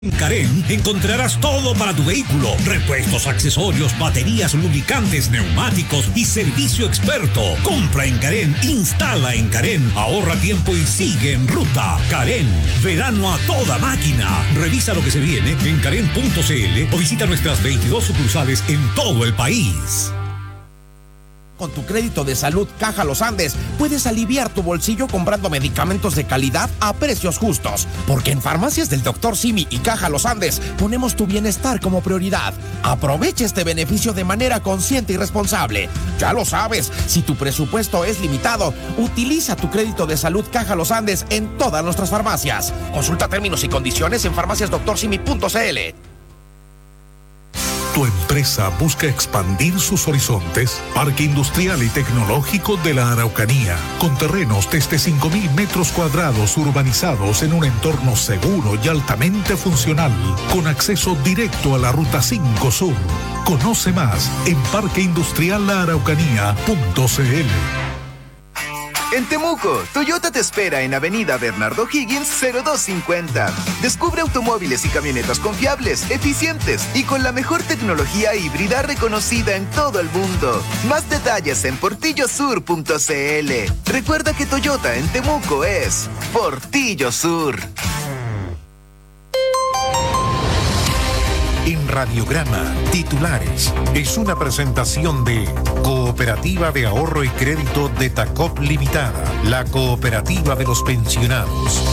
En Carén encontrarás todo para tu vehículo: repuestos, accesorios, baterías, lubricantes, neumáticos y servicio experto. Compra en Carén, instala en Carén, ahorra tiempo y sigue en ruta. Carén, verano a toda máquina. Revisa lo que se viene en carén.cl o visita nuestras 22 sucursales en todo el país. Con tu crédito de salud Caja Los Andes, puedes aliviar tu bolsillo comprando medicamentos de calidad a precios justos. Porque en Farmacias del Dr. Simi y Caja Los Andes ponemos tu bienestar como prioridad. Aprovecha este beneficio de manera consciente y responsable. Ya lo sabes, si tu presupuesto es limitado, utiliza tu crédito de salud Caja Los Andes en todas nuestras farmacias. Consulta términos y condiciones en farmaciasdrsimi.cl. ¿Tu empresa busca expandir sus horizontes? Parque Industrial y Tecnológico de la Araucanía, con terrenos desde 5.000 metros cuadrados urbanizados en un entorno seguro y altamente funcional, con acceso directo a la Ruta 5 Sur. Conoce más en parqueindustriallaaraucanía.cl. En Temuco, Toyota te espera en Avenida Bernardo Higgins 0250. Descubre automóviles y camionetas confiables, eficientes y con la mejor tecnología híbrida reconocida en todo el mundo. Más detalles en portillosur.cl. Recuerda que Toyota en Temuco es Portillo Sur. En Radiograma, titulares. Es una presentación de Cooperativa de Ahorro y Crédito de Tacop Limitada, la cooperativa de los pensionados.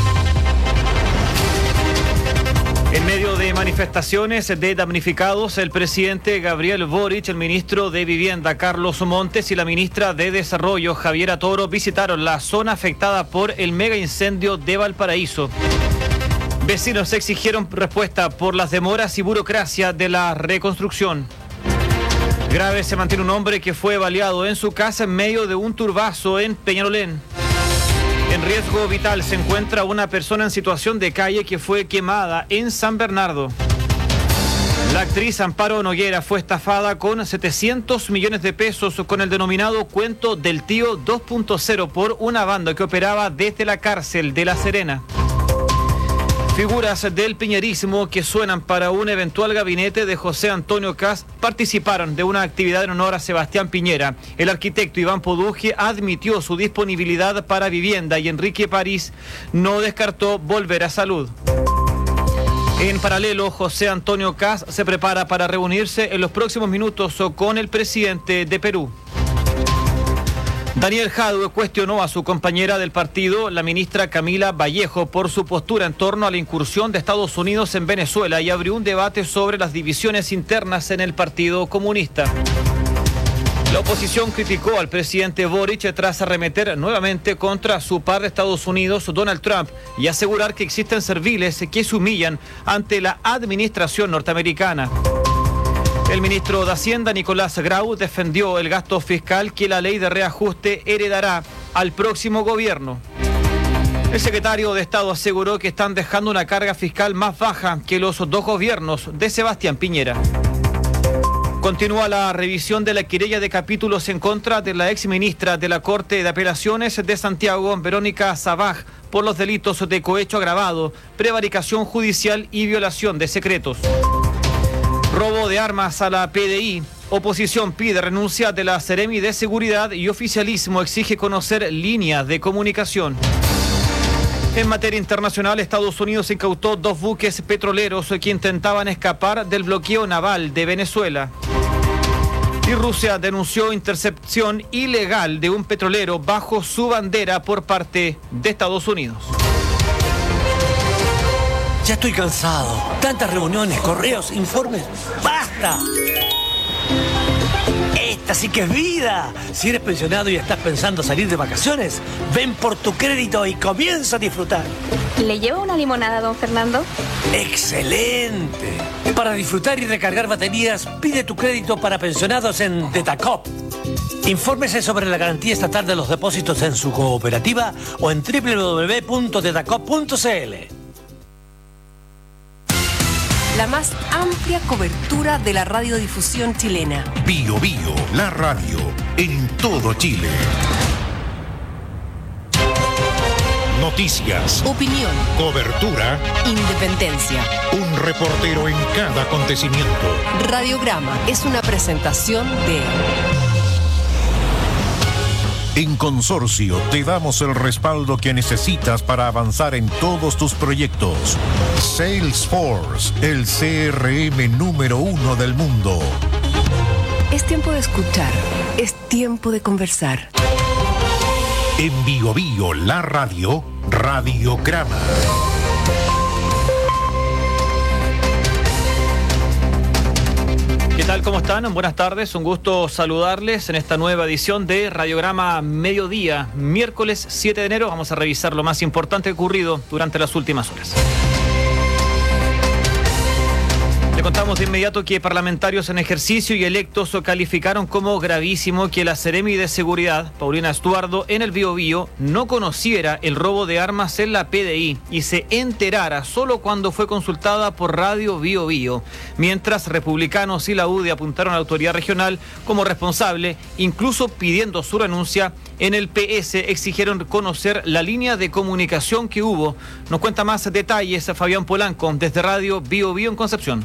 En medio de manifestaciones de damnificados, el presidente Gabriel Boric, el ministro de Vivienda Carlos Montes y la ministra de Desarrollo Javiera Toro visitaron la zona afectada por el mega incendio de Valparaíso. Vecinos exigieron respuesta por las demoras y burocracia de la reconstrucción. Grave se mantiene un hombre que fue baleado en su casa en medio de un turbazo en Peñalolén. En riesgo vital se encuentra una persona en situación de calle que fue quemada en San Bernardo. La actriz Amparo Noguera fue estafada con 700 millones de pesos con el denominado Cuento del Tío 2.0 por una banda que operaba desde la cárcel de La Serena. Figuras del piñerismo que suenan para un eventual gabinete de José Antonio Kast participaron de una actividad en honor a Sebastián Piñera. El arquitecto Iván Poduje admitió su disponibilidad para vivienda y Enrique París no descartó volver a Salud. En paralelo, José Antonio Kast se prepara para reunirse en los próximos minutos con el presidente de Perú. Daniel Jadue cuestionó a su compañera del partido, la ministra Camila Vallejo, por su postura en torno a la incursión de Estados Unidos en Venezuela y abrió un debate sobre las divisiones internas en el Partido Comunista. La oposición criticó al presidente Boric tras arremeter nuevamente contra su par de Estados Unidos, Donald Trump, y asegurar que existen serviles que se humillan ante la administración norteamericana. El ministro de Hacienda, Nicolás Grau, defendió el gasto fiscal que la ley de reajuste heredará al próximo gobierno. El secretario de Estado aseguró que están dejando una carga fiscal más baja que los dos gobiernos de Sebastián Piñera. Continúa la revisión de la querella de capítulos en contra de la exministra de la Corte de Apelaciones de Santiago, Verónica Sabaj, por los delitos de cohecho agravado, prevaricación judicial y violación de secretos. Robo de armas a la PDI. Oposición pide renuncia de la Seremi de Seguridad y oficialismo exige conocer líneas de comunicación. En materia internacional, Estados Unidos incautó 2 buques petroleros que intentaban escapar del bloqueo naval de Venezuela. Y Rusia denunció intercepción ilegal de un petrolero bajo su bandera por parte de Estados Unidos. Ya estoy cansado. Tantas reuniones, correos, informes. ¡Basta! Esta sí que es vida. Si eres pensionado y estás pensando salir de vacaciones, ven por tu crédito y comienza a disfrutar. ¿Le llevo una limonada, don Fernando? ¡Excelente! Para disfrutar y recargar baterías, pide tu crédito para pensionados en Detacop. Infórmese sobre la garantía estatal de los depósitos en su cooperativa o en www.detacop.cl. La más amplia cobertura de la radiodifusión chilena. Bio Bio, la radio, en todo Chile. Noticias, Opinión, cobertura, independencia. un reportero en cada acontecimiento. Radiograma es una presentación de... En Consorcio te damos el respaldo que necesitas para avanzar en todos tus proyectos. Salesforce, el CRM número 1 del mundo. Es tiempo de escuchar, es tiempo de conversar. En Bio Bio, la radio, Radiograma. ¿Qué tal? ¿Cómo están? Buenas tardes, un gusto saludarles en esta nueva edición de Radiograma Mediodía, miércoles 7 de enero. Vamos a revisar lo más importante ocurrido durante las últimas horas. Le contamos de inmediato que parlamentarios en ejercicio y electos calificaron como gravísimo que la Seremi de Seguridad, Paulina Estuardo, en el Biobío, no conociera el robo de armas en la PDI y se enterara solo cuando fue consultada por Radio Biobío, mientras republicanos y la UDI apuntaron a la autoridad regional como responsable, incluso pidiendo su renuncia. En el PS exigieron conocer la línea de comunicación que hubo. Nos cuenta más detalles Fabián Polanco desde Radio Biobío en Concepción.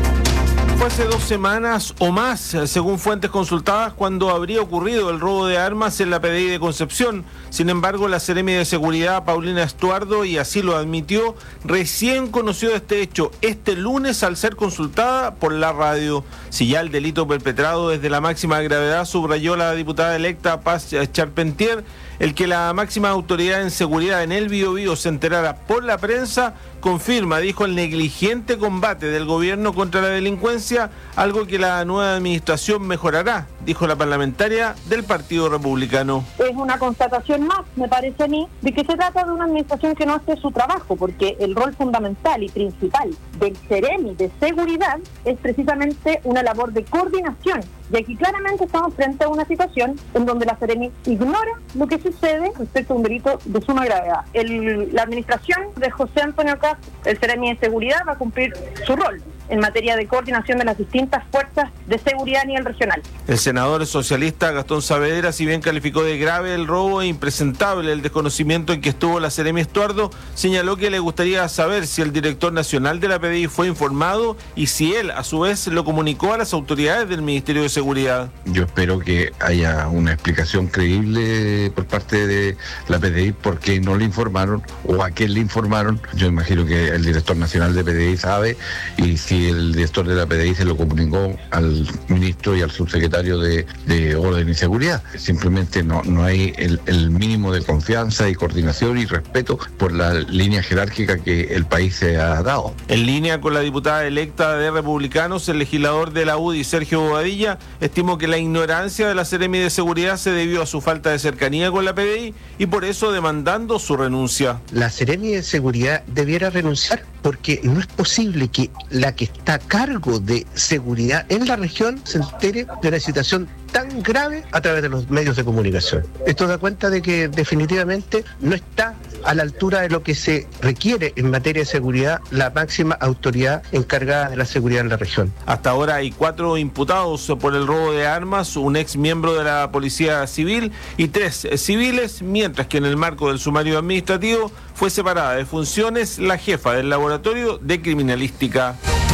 Fue hace 2 semanas o más, según fuentes consultadas, cuando habría ocurrido el robo de armas en la PDI de Concepción. Sin embargo, la Seremi de Seguridad, Paulina Estuardo, y así lo admitió, recién conoció de este hecho este lunes al ser consultada por la radio. Si ya el delito perpetrado desde la máxima gravedad, subrayó la diputada electa Paz Charpentier, el que la máxima autoridad en seguridad en el Biobío se enterara por la prensa confirma, dijo, el negligente combate del gobierno contra la delincuencia, algo que la nueva administración mejorará, dijo la parlamentaria del Partido Republicano. Es una constatación más, me parece a mí, de que se trata de una administración que no hace su trabajo, porque el rol fundamental y principal del Seremi de Seguridad es precisamente una labor de coordinación. Y aquí claramente estamos frente a una situación en donde la Seremi ignora lo que sucede respecto a un delito de suma gravedad. La administración de José Antonio Caz, el Seremi de Seguridad, va a cumplir su rol en materia de coordinación de las distintas fuerzas de seguridad a nivel regional. El senador socialista Gastón Saavedra, si bien calificó de grave el robo e impresentable el desconocimiento en que estuvo la Seremi Estuardo, señaló que le gustaría saber si el director nacional de la PDI fue informado y si él, a su vez, lo comunicó a las autoridades del Ministerio de Seguridad. Yo espero que haya una explicación creíble por parte de la PDI por qué no le informaron o a quién le informaron. Yo imagino que el director nacional de PDI sabe, y si el director de la PDI se lo comunicó al ministro y al subsecretario de Orden y Seguridad. Simplemente no hay el mínimo de confianza y coordinación y respeto por la línea jerárquica que el país se ha dado. En línea con la diputada electa de Republicanos, el legislador de la UDI, Sergio Bobadilla, estimó que la ignorancia de la Seremi de Seguridad se debió a su falta de cercanía con la PDI y por eso demandando su renuncia. La Seremi de Seguridad debiera renunciar porque no es posible que la que está a cargo de seguridad en la región se entere de una situación tan grave a través de los medios de comunicación. Esto da cuenta de que definitivamente no está a la altura de lo que se requiere en materia de seguridad la máxima autoridad encargada de la seguridad en la región. Hasta ahora hay 4 imputados por el robo de armas, un ex miembro de la Policía Civil y 3 civiles, mientras que en el marco del sumario administrativo fue separada de funciones la jefa del Laboratorio de Criminalística.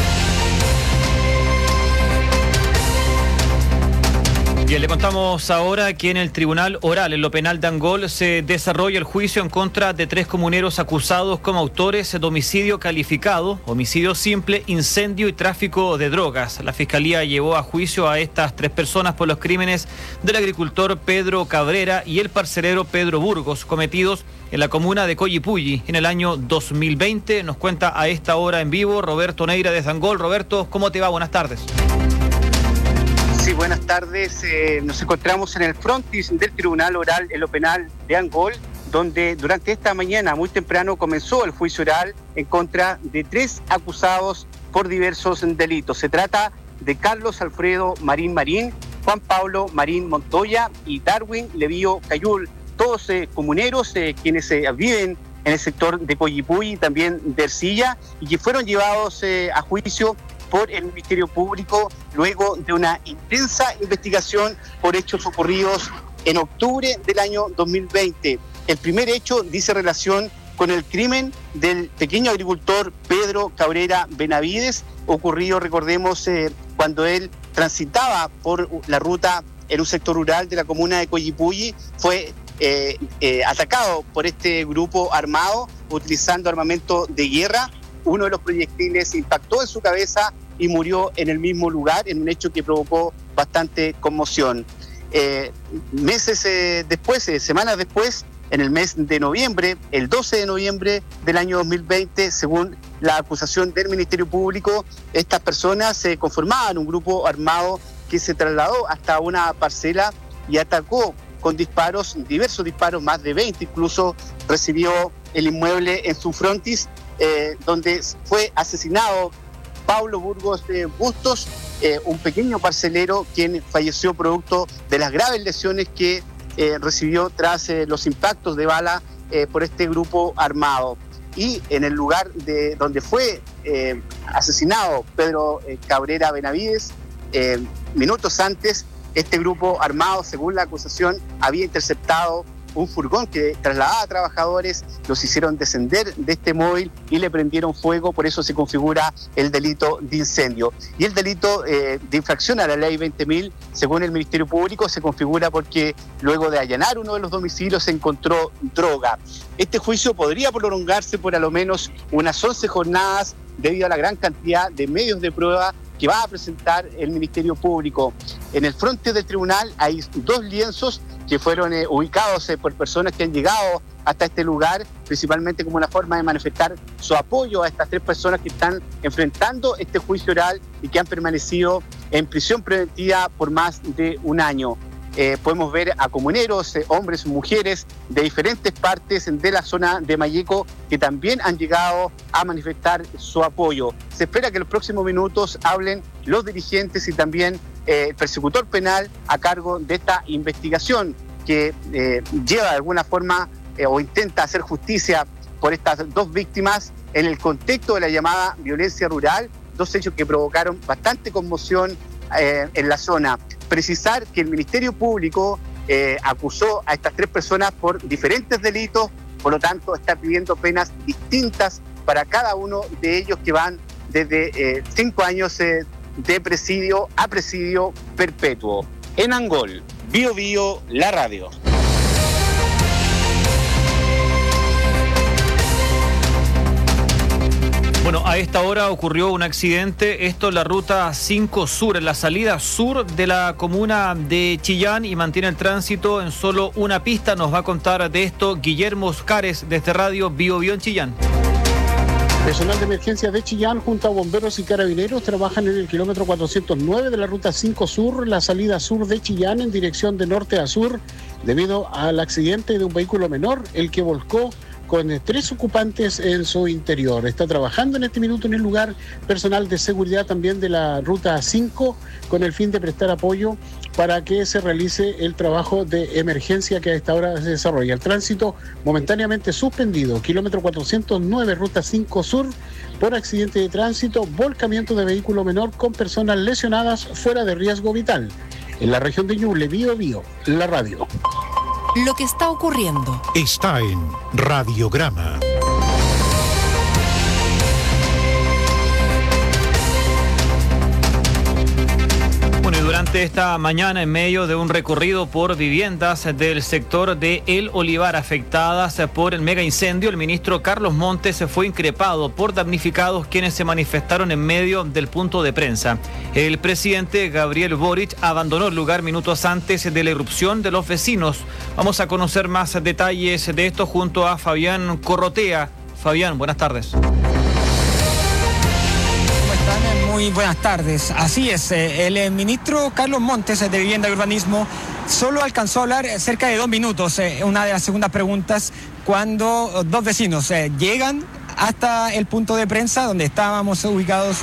Bien, le contamos ahora que en el Tribunal Oral, en lo penal de Angol, se desarrolla el juicio en contra de 3 comuneros acusados como autores de homicidio calificado, homicidio simple, incendio y tráfico de drogas. La Fiscalía llevó a juicio a estas 3 personas por los crímenes del agricultor Pedro Cabrera y el parcelero Pedro Burgos, cometidos en la comuna de Coyipulli en el año 2020. Nos cuenta a esta hora en vivo Roberto Neira desde Angol. Roberto, ¿cómo te va? Buenas tardes. Sí, buenas tardes. Nos encontramos en el frontis del Tribunal Oral en lo penal de Angol, donde durante esta mañana muy temprano comenzó el juicio oral en contra de 3 acusados por diversos delitos. Se trata de Carlos Alfredo Marín Marín, Juan Pablo Marín Montoya y Darwin Levío Cayul, todos comuneros quienes viven en el sector de Coyipulli y también de Ercilla, y que fueron llevados a juicio por el Ministerio Público luego de una intensa investigación por hechos ocurridos en octubre del año 2020. El primer hecho dice relación con el crimen del pequeño agricultor Pedro Cabrera Benavides, ocurrido, recordemos, cuando él transitaba por la ruta en un sector rural de la comuna de Coyipulli. Fue atacado por este grupo armado utilizando armamento de guerra. Uno de los proyectiles impactó en su cabeza y murió en el mismo lugar, en un hecho que provocó bastante conmoción. Semanas después, en el mes de noviembre, el 12 de noviembre del año 2020, según la acusación del Ministerio Público, estas personas se conformaban un grupo armado que se trasladó hasta una parcela y atacó con disparos, diversos disparos, más de 20 incluso, recibió el inmueble en su frontis, donde fue asesinado Pablo Burgos Bustos, un pequeño parcelero quien falleció producto de las graves lesiones que recibió tras los impactos de bala por este grupo armado. Y en el lugar donde fue asesinado Pedro Cabrera Benavides, minutos antes, este grupo armado, según la acusación, había interceptado un furgón que trasladaba a trabajadores, los hicieron descender de este móvil y le prendieron fuego. Por eso se configura el delito de incendio. Y el delito de infracción a la ley 20.000, según el Ministerio Público, se configura porque luego de allanar uno de los domicilios se encontró droga. Este juicio podría prolongarse por a lo menos unas 11 jornadas debido a la gran cantidad de medios de prueba que va a presentar el Ministerio Público. En el frente del tribunal hay 2 lienzos que fueron ubicados por personas que han llegado hasta este lugar, principalmente como una forma de manifestar su apoyo a estas 3 personas que están enfrentando este juicio oral y que han permanecido en prisión preventiva por más de un año. Podemos ver a comuneros, hombres, mujeres de diferentes partes de la zona de Malleco que también han llegado a manifestar su apoyo. Se espera que en los próximos minutos hablen los dirigentes y también el persecutor penal a cargo de esta investigación que lleva de alguna forma o intenta hacer justicia por estas 2 víctimas en el contexto de la llamada violencia rural, 2 hechos que provocaron bastante conmoción en la zona. Precisar que el Ministerio Público acusó a estas 3 personas por diferentes delitos, por lo tanto está pidiendo penas distintas para cada uno de ellos, que van desde 5 años de presidio a presidio perpetuo. En Angol, Bio Bio, la radio. Bueno, a esta hora ocurrió un accidente, esto en la ruta 5 Sur, en la salida sur de la comuna de Chillán, y mantiene el tránsito en solo una pista. Nos va a contar de esto Guillermo Oscares desde Radio Bio Bio en Chillán. Personal de emergencia de Chillán junto a bomberos y carabineros trabajan en el kilómetro 409 de la ruta 5 Sur, la salida sur de Chillán en dirección de norte a sur, debido al accidente de un vehículo menor, el que volcó con 3 ocupantes en su interior. Está trabajando en este minuto en el lugar personal de seguridad también de la ruta 5 con el fin de prestar apoyo para que se realice el trabajo de emergencia que a esta hora se desarrolla. El tránsito momentáneamente suspendido, kilómetro 409, ruta 5 Sur, por accidente de tránsito, volcamiento de vehículo menor con personas lesionadas fuera de riesgo vital. En la región de Ñuble, Bio Bio, la radio. Lo que está ocurriendo está en Radiograma. Bueno, y durante esta mañana, en medio de un recorrido por viviendas del sector de El Olivar afectadas por el mega incendio, el ministro Carlos Montes fue increpado por damnificados quienes se manifestaron en medio del punto de prensa. El presidente Gabriel Boric abandonó el lugar minutos antes de la irrupción de los vecinos. Vamos a conocer más detalles de esto junto a Fabián Corrotea. Fabián, buenas tardes. Muy buenas tardes. Así es, el ministro Carlos Montes de Vivienda y Urbanismo solo alcanzó a hablar cerca de 2 minutos. Una de las segundas preguntas, cuando 2 vecinos llegan hasta el punto de prensa donde estábamos ubicados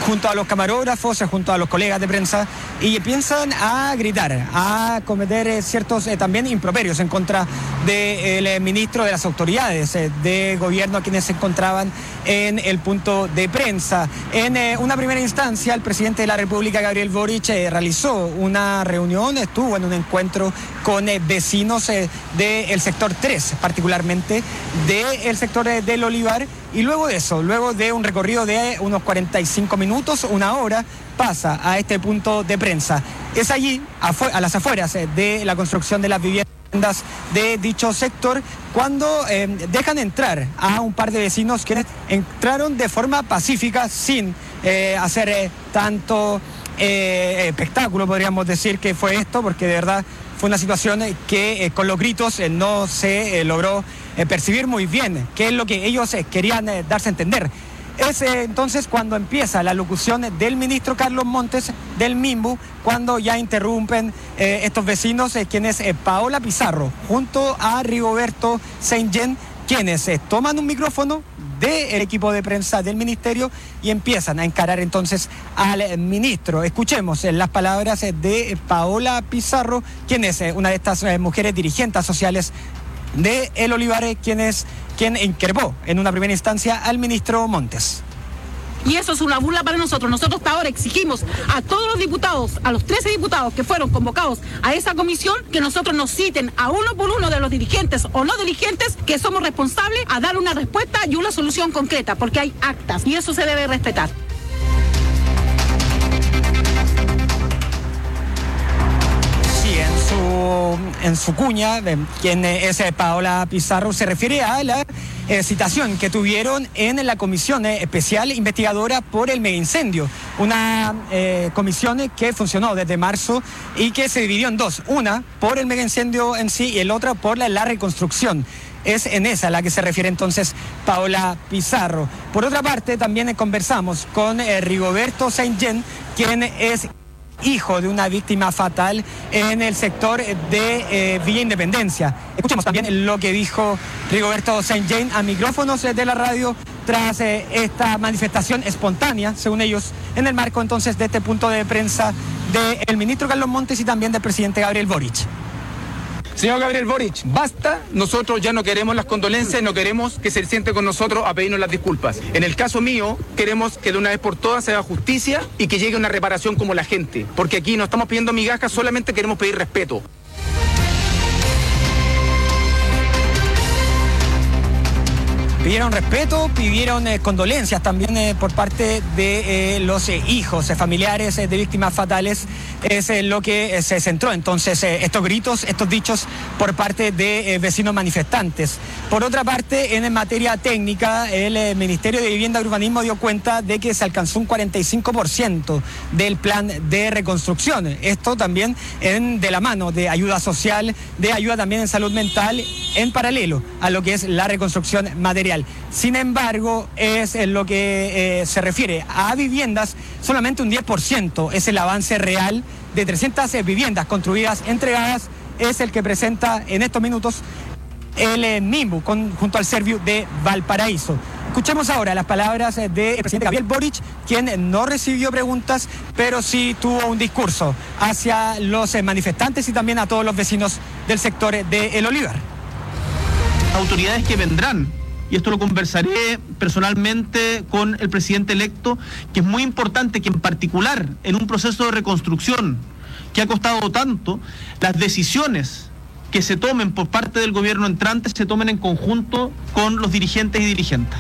junto a los camarógrafos, junto a los colegas de prensa, y empiezan a gritar, a cometer ciertos también improperios en contra del ministro, de las autoridades de gobierno, quienes se encontraban en el punto de prensa. En una primera instancia, el presidente de la República, Gabriel Boric, realizó una reunión, estuvo en un encuentro con vecinos del sector 3, particularmente del sector del Olivar, y luego de eso, luego de un recorrido de unos 45 minutos, una hora, pasa a este punto de prensa. Es allí, a las afueras de la construcción de las viviendas de dicho sector, cuando dejan entrar a un par de vecinos que entraron de forma pacífica, sin hacer tanto espectáculo, podríamos decir que fue esto, porque de verdad fue una situación que con los gritos no se logró percibir muy bien qué es lo que ellos querían darse a entender. Es entonces cuando empieza la locución del ministro Carlos Montes del MIMBU, cuando ya interrumpen estos vecinos, quienes Paola Pizarro junto a Rigoberto Saint-Jean, quienes toman un micrófono del equipo de prensa del ministerio y empiezan a encarar entonces al ministro. Escuchemos las palabras de Paola Pizarro, quien es una de estas mujeres dirigentes sociales de El Olivar, quien increpó en una primera instancia al ministro Montes. Y eso es una burla para nosotros. Nosotros hasta ahora exigimos a todos los diputados, a los 13 diputados que fueron convocados a esa comisión, que nosotros nos citen a uno por uno de los dirigentes o no dirigentes, que somos responsables a dar una respuesta y una solución concreta, porque hay actas y eso se debe respetar. En su cuña, quien es Paola Pizarro, se refiere a la citación que tuvieron en la comisión especial investigadora por el megaincendio, una comisión que funcionó desde marzo y que se dividió en dos, una por el megaincendio en sí y el otra por la reconstrucción. Es en esa la que se refiere entonces Paola Pizarro. Por otra parte, también conversamos con Rigoberto Saint-Jean, quien es hijo de una víctima fatal en el sector de Villa Independencia. Escuchemos también lo que dijo Rigoberto Saint-Jean a micrófonos de la radio tras esta manifestación espontánea, según ellos, en el marco entonces de este punto de prensa del ministro Carlos Montes y también del presidente Gabriel Boric. Señor Gabriel Boric, basta, nosotros ya no queremos las condolencias, no queremos que se siente con nosotros a pedirnos las disculpas. En el caso mío, queremos que de una vez por todas se haga justicia y que llegue una reparación como la gente, porque aquí no estamos pidiendo migajas, solamente queremos pedir respeto. Pidieron respeto, pidieron condolencias también por parte de los hijos, familiares de víctimas fatales. Es lo que se centró entonces estos gritos, estos dichos por parte de vecinos manifestantes. Por otra parte, en materia técnica, el Ministerio de Vivienda y Urbanismo dio cuenta de que se alcanzó un 45% del plan de reconstrucción. Esto también de la mano de ayuda social, de ayuda también en salud mental, en paralelo a lo que es la reconstrucción material. Sin embargo, es en lo que se refiere a viviendas, solamente un 10% es el avance real de 300 viviendas construidas, entregadas, es el que presenta en estos minutos el MIMBU junto al Serviu de Valparaíso. Escuchemos ahora las palabras del presidente Gabriel Boric, quien no recibió preguntas, pero sí tuvo un discurso hacia los manifestantes y también a todos los vecinos del sector de El Olivar. Autoridades que vendrán, y esto lo conversaré personalmente con el presidente electo, que es muy importante que en particular en un proceso de reconstrucción que ha costado tanto, las decisiones que se tomen por parte del gobierno entrante se tomen en conjunto con los dirigentes y dirigentes.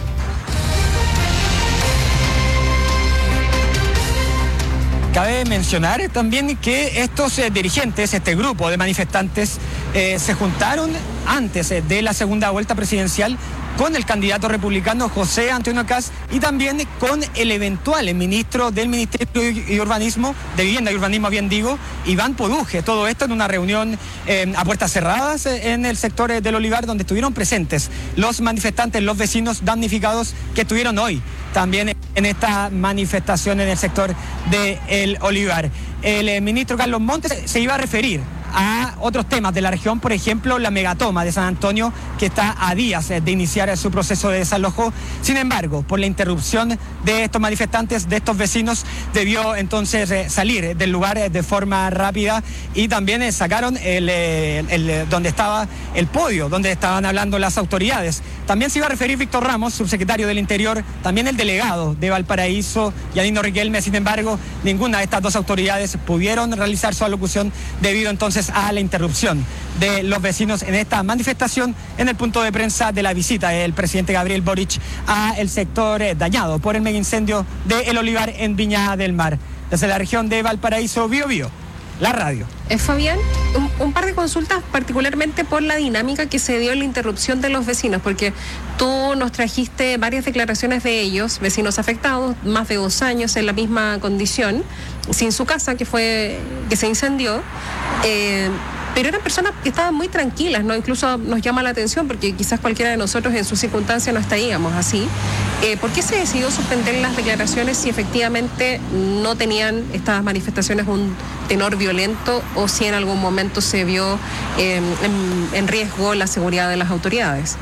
Cabe mencionar también que estos dirigentes, este grupo de manifestantes, se juntaron antes de la segunda vuelta presidencial con el candidato republicano José Antonio Kast y también con el eventual ministro del Ministerio de Urbanismo, de Vivienda y Urbanismo, bien digo, Iván Poduje. Todo esto en una reunión a puertas cerradas en el sector del Olivar, donde estuvieron presentes los manifestantes, los vecinos damnificados que estuvieron hoy también en esta manifestación en el sector del Olivar. El ministro Carlos Montes se iba a referir a otros temas de la región, por ejemplo, la megatoma de San Antonio, que está a días de iniciar su proceso de desalojo. Sin embargo, por la interrupción de estos manifestantes, de estos vecinos, debió entonces salir del lugar de forma rápida, y también sacaron donde estaba el podio, donde estaban hablando las autoridades. También se iba a referir Víctor Ramos, subsecretario del Interior, también el delegado de Valparaíso, Yanino Riquelme. Sin embargo, ninguna de estas dos autoridades pudieron realizar su alocución debido entonces a la interrupción de los vecinos en esta manifestación en el punto de prensa de la visita del presidente Gabriel Boric a el sector dañado por el megaincendio de El Olivar en Viña del Mar. Desde la región de Valparaíso, Biobío, la radio. Fabián, un par de consultas particularmente por la dinámica que se dio en la interrupción de los vecinos, porque tú nos trajiste varias declaraciones de ellos, vecinos afectados, más de 2 años en la misma condición, sin su casa que se incendió, pero eran personas que estaban muy tranquilas, ¿no? Incluso nos llama la atención porque quizás cualquiera de nosotros en su circunstancia no estaríamos así. ¿Por qué se decidió suspender las declaraciones si efectivamente no tenían estas manifestaciones un tenor violento, o si en algún momento se vio en riesgo la seguridad de las autoridades?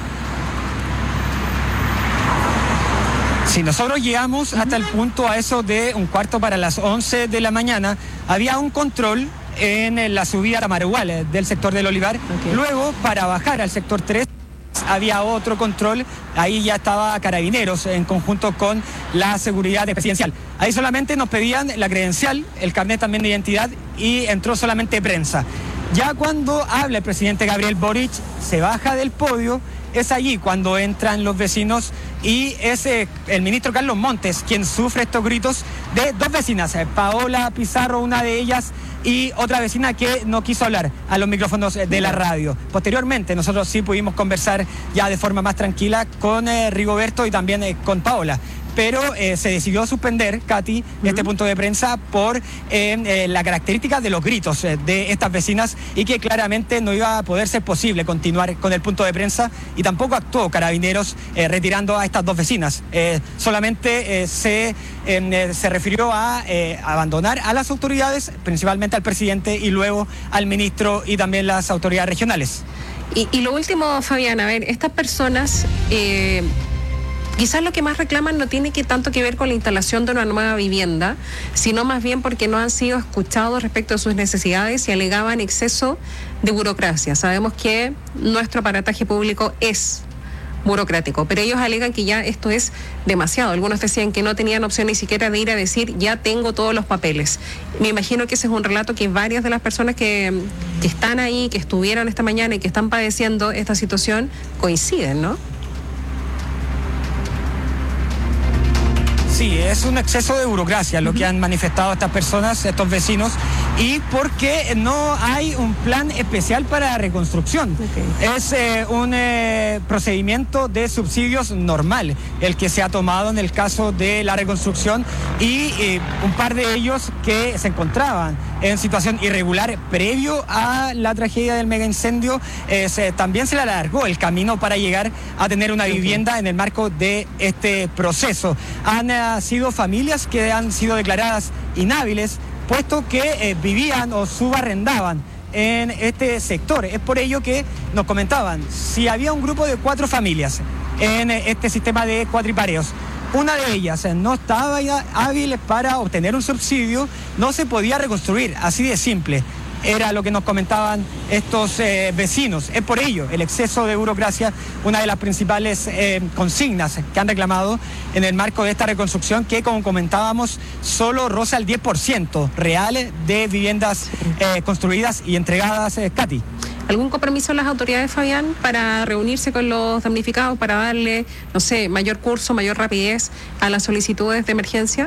Si nosotros llegamos hasta el punto a eso de 11:15 de la mañana, había un control en la subida a Tamarugal del sector del Olivar. Okay. Luego, para bajar al sector 3, había otro control, ahí ya estaba Carabineros en conjunto con la seguridad presidencial. Ahí solamente nos pedían la credencial, el carnet también de identidad, y entró solamente prensa. Ya cuando habla el presidente Gabriel Boric, se baja del podio, es allí cuando entran los vecinos, y es el ministro Carlos Montes quien sufre estos gritos de 2 vecinas, Paola Pizarro, una de ellas, y otra vecina que no quiso hablar a los micrófonos de la radio. Posteriormente nosotros sí pudimos conversar ya de forma más tranquila con Rigoberto y también con Paola. Pero se decidió suspender, Katy, este punto de prensa por la característica de los gritos de estas vecinas, y que claramente no iba a poder ser posible continuar con el punto de prensa, y tampoco actuó Carabineros retirando a estas 2 vecinas. Solamente se refirió a abandonar a las autoridades, principalmente al presidente y luego al ministro y también las autoridades regionales. Y lo último, Fabián, a ver, estas personas... quizás lo que más reclaman no tiene tanto que ver con la instalación de una nueva vivienda, sino más bien porque no han sido escuchados respecto a sus necesidades y alegaban exceso de burocracia. Sabemos que nuestro aparataje público es burocrático, pero ellos alegan que ya esto es demasiado. Algunos decían que no tenían opción ni siquiera de ir a decir ya tengo todos los papeles. Me imagino que ese es un relato que varias de las personas que están ahí, que estuvieron esta mañana y que están padeciendo esta situación coinciden, ¿no? Sí, es un exceso de burocracia lo que han manifestado estas personas, estos vecinos, y porque no hay un plan especial para la reconstrucción. Okay. Es un procedimiento de subsidios normal el que se ha tomado en el caso de la reconstrucción, y un par de ellos que se encontraban en situación irregular previo a la tragedia del megaincendio, también se le alargó el camino para llegar a tener una vivienda en el marco de este proceso. Han sido familias que han sido declaradas inhábiles, puesto que vivían o subarrendaban en este sector. Es por ello que nos comentaban, si había un grupo de 4 familias en este sistema de cuatripareos, una de ellas no estaba hábil para obtener un subsidio, no se podía reconstruir, así de simple. Era lo que nos comentaban estos vecinos. Es por ello el exceso de burocracia, una de las principales consignas que han reclamado en el marco de esta reconstrucción, que, como comentábamos, solo roza el 10% real de viviendas construidas y entregadas, Katy. ¿Algún compromiso de las autoridades, Fabián, para reunirse con los damnificados, para darle, no sé, mayor curso, mayor rapidez a las solicitudes de emergencia?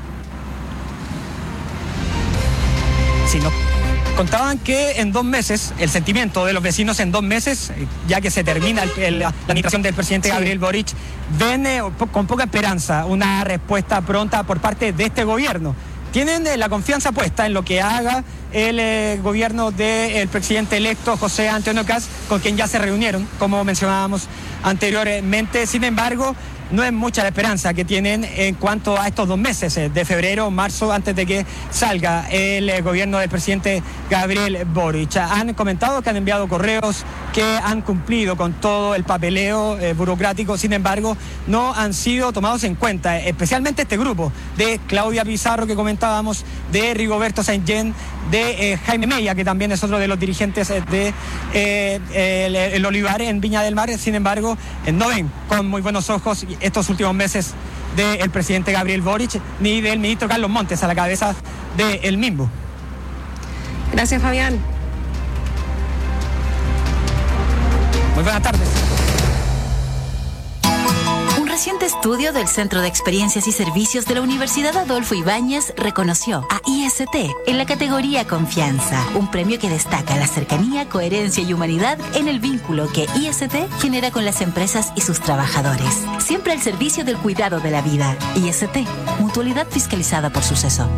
Sí, no. Contaban que en 2 meses, el sentimiento de los vecinos en 2 meses, ya que se termina la administración del presidente Gabriel Boric, ven con poca esperanza una respuesta pronta por parte de este gobierno. Tienen la confianza puesta en lo que haga el gobierno del presidente electo José Antonio Kast, con quien ya se reunieron, como mencionábamos anteriormente. Sin embargo, no es mucha la esperanza que tienen en cuanto a estos 2 meses, de febrero, marzo, antes de que salga el gobierno del presidente Gabriel Boric. Han comentado que han enviado correos, que han cumplido con todo el papeleo burocrático, sin embargo, no han sido tomados en cuenta, especialmente este grupo de Claudia Pizarro que comentábamos, de Rigoberto Saint-Jean, de Jaime Mella, que también es otro de los dirigentes de el Olivar en Viña del Mar. Sin embargo, no ven con muy buenos ojos estos últimos meses del presidente Gabriel Boric ni del ministro Carlos Montes a la cabeza del mismo. Gracias, Fabián. Muy buenas tardes. Un reciente estudio del Centro de Experiencias y Servicios de la Universidad Adolfo Ibáñez reconoció a IST en la categoría Confianza, un premio que destaca la cercanía, coherencia y humanidad en el vínculo que IST genera con las empresas y sus trabajadores. Siempre al servicio del cuidado de la vida. IST, mutualidad fiscalizada por Suceso.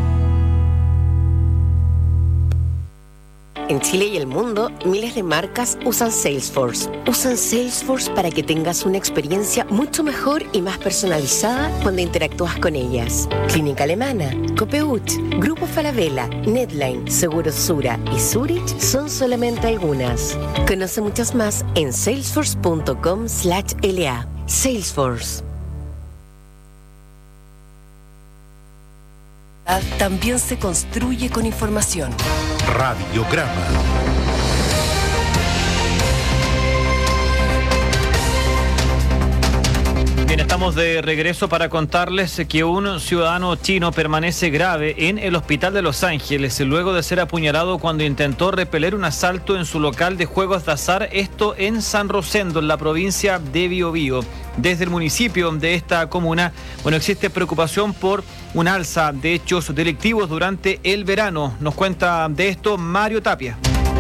En Chile y el mundo, miles de marcas usan Salesforce. Usan Salesforce para que tengas una experiencia mucho mejor y más personalizada cuando interactúas con ellas. Clínica Alemana, Copeuch, Grupo Falabella, Netline, Seguros Sura y Zurich son solamente algunas. Conoce muchas más en salesforce.com/LA. Salesforce. También se construye con información. Radiograma. Bien, estamos de regreso para contarles que un ciudadano chino permanece grave en el hospital de Los Ángeles luego de ser apuñalado cuando intentó repeler un asalto en su local de juegos de azar, esto en San Rosendo, en la provincia de Biobío. Desde el municipio de esta comuna, existe preocupación por un alza de hechos delictivos durante el verano. Nos cuenta de esto Mario Tapia.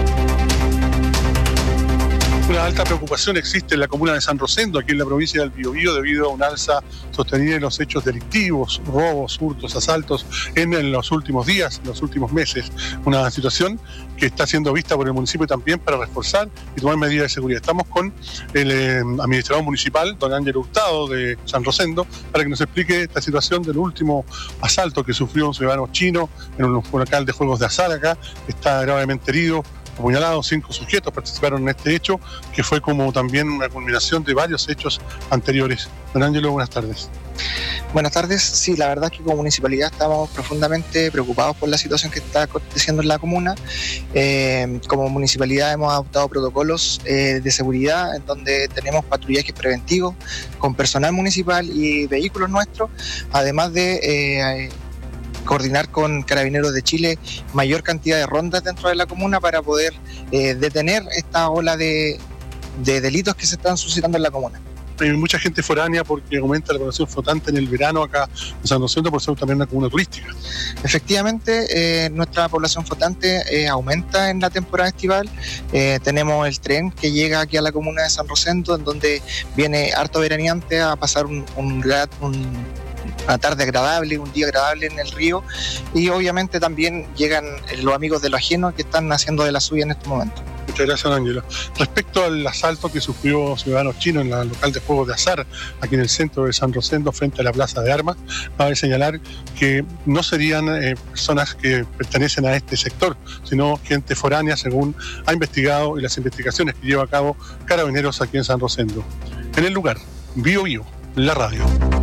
Una alta preocupación existe en la comuna de San Rosendo, aquí en la provincia del Biobío, debido a un alza sostenida en los hechos delictivos, robos, hurtos, asaltos en los últimos días, en los últimos meses. Una situación que está siendo vista por el municipio también para reforzar y tomar medidas de seguridad. Estamos con el administrador municipal, don Ángelo Hurtado de San Rosendo, para que nos explique esta situación del último asalto que sufrió un ciudadano chino en un local de juegos de azar acá, que está gravemente herido, apuñalados. 5 sujetos participaron en este hecho, que fue como también una culminación de varios hechos anteriores. Don Ángelo, buenas tardes. Buenas tardes. Sí, la verdad es que como municipalidad estamos profundamente preocupados por la situación que está aconteciendo en la comuna. Como municipalidad hemos adoptado protocolos de seguridad en donde tenemos patrullajes preventivos con personal municipal y vehículos nuestros, además de coordinar con Carabineros de Chile mayor cantidad de rondas dentro de la comuna para poder detener esta ola de delitos que se están suscitando en la comuna. Hay mucha gente foránea porque aumenta la población flotante en el verano acá en San Rosendo, por ser también una comuna turística. Efectivamente, nuestra población flotante aumenta en la temporada estival. Tenemos el tren que llega aquí a la comuna de San Rosendo, en donde viene harto veraneante a pasar una tarde agradable, un día agradable en el río, y obviamente también llegan los amigos de lo ajeno que están haciendo de la suya en este momento. Muchas gracias, Ángelo. Respecto al asalto que sufrió ciudadanos chinos en el local de juegos de azar aquí en el centro de San Rosendo, frente a la Plaza de Armas, cabe señalar que no serían personas que pertenecen a este sector, sino gente foránea, según ha investigado y las investigaciones que lleva a cabo Carabineros aquí en San Rosendo. En el lugar, Biobío, la radio.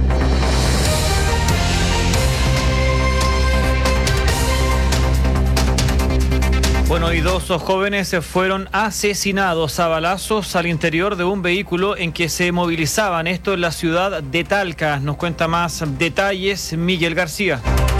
Y 2 jóvenes fueron asesinados a balazos al interior de un vehículo en que se movilizaban. Esto en la ciudad de Talca. Nos cuenta más detalles Miguel García.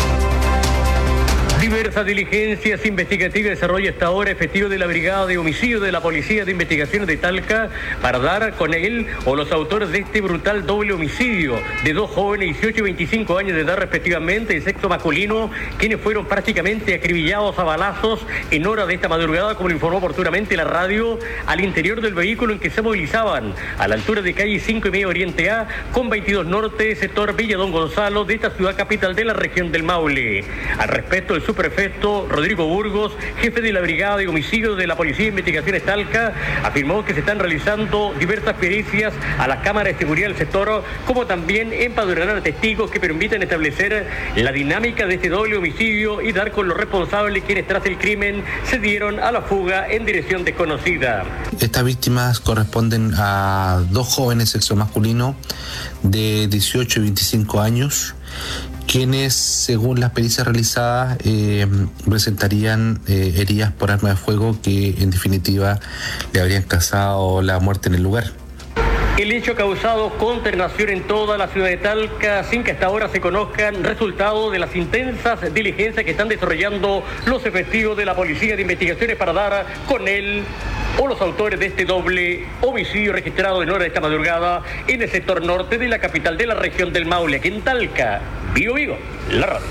Diversas diligencias investigativas desarrolla hasta ahora efectivo de la Brigada de Homicidio de la Policía de Investigaciones de Talca para dar con él o los autores de este brutal doble homicidio de 2 jóvenes, 18 y 25 años de edad respectivamente, de sexo masculino, quienes fueron prácticamente acribillados a balazos en hora de esta madrugada, como lo informó oportunamente la radio, al interior del vehículo en que se movilizaban a la altura de calle 5 y medio Oriente A con 22 Norte, sector Villa Don Gonzalo de esta ciudad capital de la región del Maule. Al respecto, el subprefecto Rodrigo Burgos, jefe de la Brigada de Homicidios de la Policía de Investigaciones Talca, afirmó que se están realizando diversas pericias a las cámaras de seguridad del sector, como también empadronar a testigos que permitan establecer la dinámica de este doble homicidio y dar con los responsables quienes tras el crimen se dieron a la fuga en dirección desconocida. Estas víctimas corresponden a dos jóvenes sexo masculino de 18 y 25 años, quienes, según las pericias realizadas, presentarían heridas por arma de fuego que, en definitiva, le habrían causado la muerte en el lugar. El hecho ha causado consternación en toda la ciudad de Talca, sin que hasta ahora se conozcan resultados de las intensas diligencias que están desarrollando los efectivos de la Policía de Investigaciones para dar con él o los autores de este doble homicidio registrado en hora de esta madrugada en el sector norte de la capital de la región del Maule, aquí en Talca. Vigo, la radio.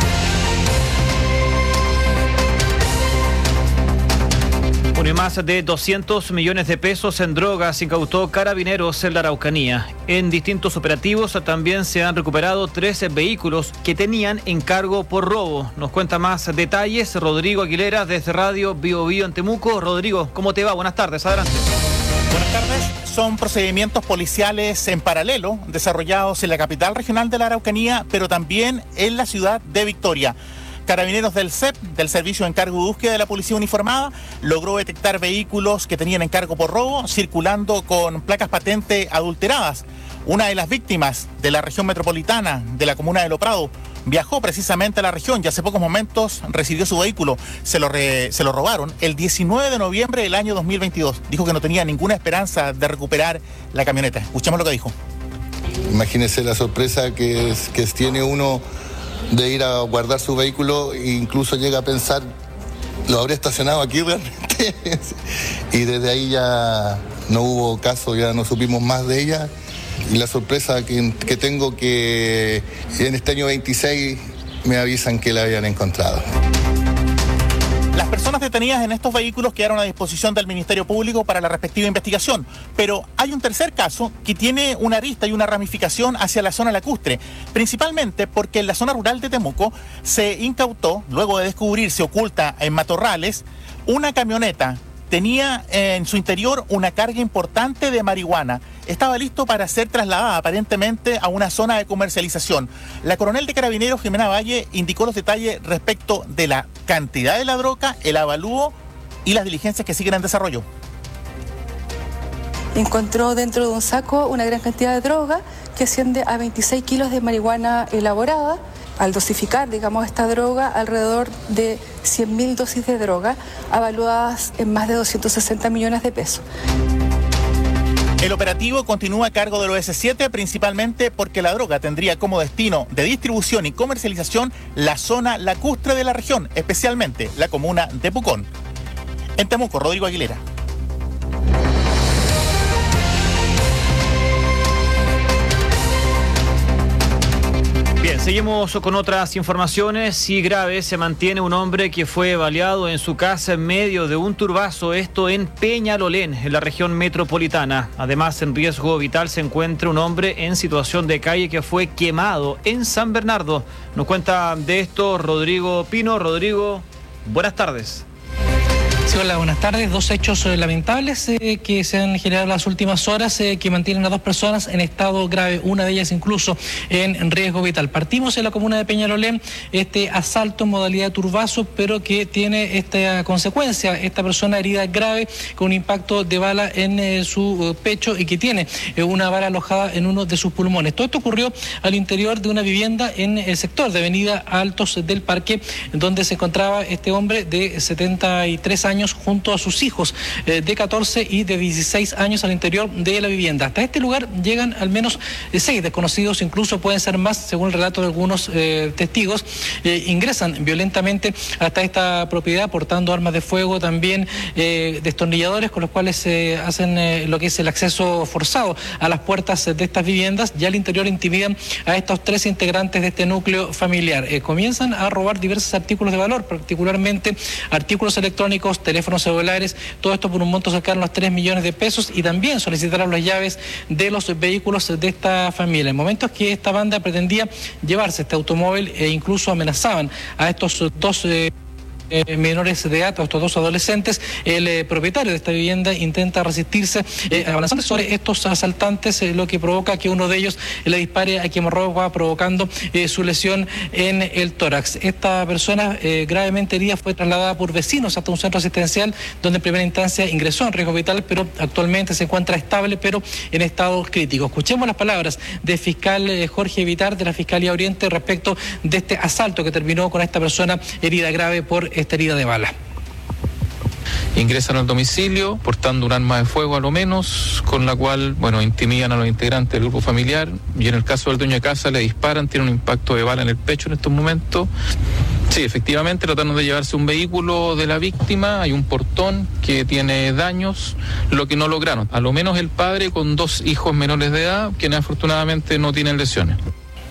Une más de 200 millones de pesos en drogas incautó Carabineros en la Araucanía. En distintos operativos también se han recuperado 13 vehículos que tenían encargo por robo. Nos cuenta más detalles Rodrigo Aguilera desde Radio Biobío en Temuco. Rodrigo, ¿cómo te va? Buenas tardes, adelante. Buenas tardes. Son procedimientos policiales en paralelo desarrollados en la capital regional de la Araucanía, pero también en la ciudad de Victoria. Carabineros del CEP, del Servicio de Encargo de Búsqueda de la Policía Uniformada, logró detectar vehículos que tenían encargo por robo circulando con placas patente adulteradas. Una de las víctimas de la región metropolitana de la comuna de Loprado viajó precisamente a la región y hace pocos momentos recibió su vehículo. Se lo robaron el 19 de noviembre del año 2022. Dijo que no tenía ninguna esperanza de recuperar la camioneta. Escuchemos lo que dijo. Imagínese la sorpresa que tiene uno de ir a guardar su vehículo e incluso llega a pensar, ¿lo habré estacionado aquí realmente? Y desde ahí ya no hubo caso, ya no supimos más de ella. Y la sorpresa que tengo que en este año 26 me avisan que la habían encontrado. Las personas detenidas en estos vehículos quedaron a disposición del Ministerio Público para la respectiva investigación, pero hay un tercer caso que tiene una arista y una ramificación hacia la zona lacustre, principalmente porque en la zona rural de Temuco se incautó, luego de descubrirse oculta en matorrales, una camioneta. Tenía en su interior una carga importante de marihuana. Estaba listo para ser trasladada aparentemente a una zona de comercialización. La coronel de Carabineros, Jimena Valle, indicó los detalles respecto de la cantidad de la droga, el avalúo y las diligencias que siguen en desarrollo. Encontró dentro de un saco una gran cantidad de droga que asciende a 26 kilos de marihuana elaborada. Al dosificar, esta droga, alrededor de 100.000 dosis de droga, avaluadas en más de 260 millones de pesos. El operativo continúa a cargo del OS7, principalmente porque la droga tendría como destino de distribución y comercialización la zona lacustre de la región, especialmente la comuna de Pucón. En Temuco, Rodrigo Aguilera. Bien, seguimos con otras informaciones. Y grave se mantiene un hombre que fue baleado en su casa en medio de un turbazo, esto en Peñalolén, en la región metropolitana. Además, en riesgo vital se encuentra un hombre en situación de calle que fue quemado en San Bernardo. Nos cuenta de esto Rodrigo Pino. Rodrigo, buenas tardes. Sí, hola, buenas tardes. Dos hechos lamentables que se han generado en las últimas horas que mantienen a dos personas en estado grave, una de ellas incluso en riesgo vital. Partimos en la comuna de Peñalolén, este asalto en modalidad turbazo, pero que tiene esta consecuencia, esta persona herida grave con un impacto de bala en su pecho y que tiene una bala alojada en uno de sus pulmones. Todo esto ocurrió al interior de una vivienda en el sector de Avenida Altos del Parque, donde se encontraba este hombre de 73 años junto a sus hijos de 14 y de 16 años al interior de la vivienda. Hasta este lugar llegan al menos 6 desconocidos, incluso pueden ser más, según el relato de algunos testigos. Ingresan violentamente hasta esta propiedad portando armas de fuego, también destornilladores con los cuales se hacen lo que es el acceso forzado a las puertas de estas viviendas. Ya al interior intimidan a estos 3 integrantes de este núcleo familiar. Comienzan a robar diversos artículos de valor, particularmente artículos electrónicos, teléfonos celulares, todo esto por un monto cercano a los 3 millones de pesos, y también solicitaron las llaves de los vehículos de esta familia. En momentos que esta banda pretendía llevarse este automóvil e incluso amenazaban a estos dos menores de edad, estos dos adolescentes, el propietario de esta vivienda intenta resistirse avanzando sobre estos asaltantes, lo que provoca que uno de ellos le dispare a quemarropa, provocando su lesión en el tórax. Esta persona gravemente herida fue trasladada por vecinos hasta un centro asistencial donde en primera instancia ingresó en riesgo vital, pero actualmente se encuentra estable pero en estado crítico. Escuchemos las palabras del fiscal Jorge Vitar de la Fiscalía Oriente respecto de este asalto que terminó con esta persona herida grave por esta herida de bala. Ingresan al domicilio portando un arma de fuego a lo menos, con la cual, intimidan a los integrantes del grupo familiar, y en el caso del dueño de casa le disparan, tiene un impacto de bala en el pecho en estos momentos. Sí, efectivamente trataron de llevarse un vehículo de la víctima, hay un portón que tiene daños, lo que no lograron. A lo menos el padre con 2 hijos menores de edad, quienes afortunadamente no tienen lesiones.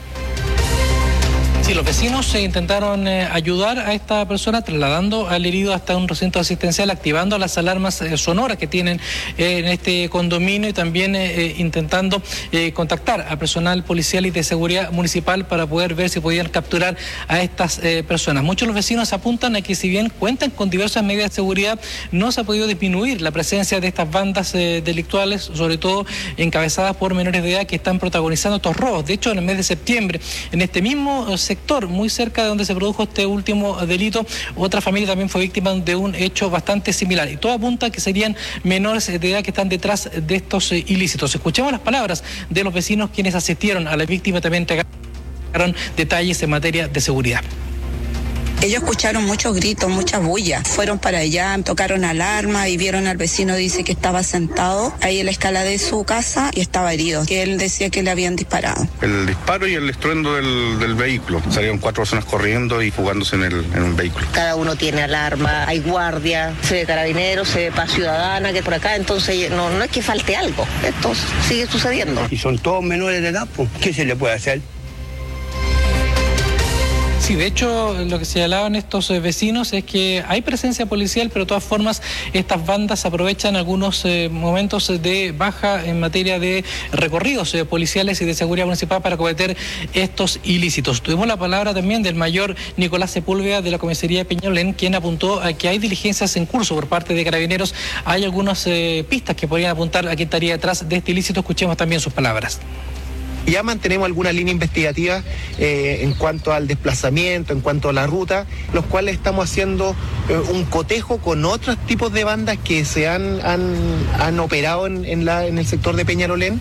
Sí, los vecinos intentaron ayudar a esta persona trasladando al herido hasta un recinto asistencial, activando las alarmas sonoras que tienen en este condominio, y también intentando contactar a personal policial y de seguridad municipal para poder ver si podían capturar a estas personas. Muchos de los vecinos apuntan a que si bien cuentan con diversas medidas de seguridad, no se ha podido disminuir la presencia de estas bandas delictuales, sobre todo encabezadas por menores de edad que están protagonizando estos robos. De hecho, en el mes de septiembre, en este mismo sector, muy cerca de donde se produjo este último delito, otra familia también fue víctima de un hecho bastante similar, y todo apunta a que serían menores de edad que están detrás de estos ilícitos. Escuchemos las palabras de los vecinos quienes asistieron a la víctima, también entregaron detalles en materia de seguridad. Ellos escucharon muchos gritos, mucha bulla. Fueron para allá, tocaron alarma y vieron al vecino, dice que estaba sentado ahí en la escala de su casa y estaba herido, que él decía que le habían disparado. El disparo y el estruendo del vehículo. Salieron 4 personas corriendo y fugándose en un vehículo. Cada uno tiene alarma, hay guardia, se ve carabineros, se ve paz ciudadana, que por acá, entonces no es que falte algo, esto sigue sucediendo. Y son todos menores de edad, pues, ¿qué se le puede hacer? Sí, de hecho, lo que señalaban estos vecinos es que hay presencia policial, pero de todas formas estas bandas aprovechan algunos momentos de baja en materia de recorridos policiales y de seguridad municipal para cometer estos ilícitos. Tuvimos la palabra también del mayor Nicolás Sepúlveda de la comisaría de Peñalolén, quien apuntó a que hay diligencias en curso por parte de Carabineros. Hay algunas pistas que podrían apuntar a quién estaría detrás de este ilícito. Escuchemos también sus palabras. Ya mantenemos alguna línea investigativa en cuanto al desplazamiento, en cuanto a la ruta, los cuales estamos haciendo un cotejo con otros tipos de bandas que se han operado en el sector de Peñalolén.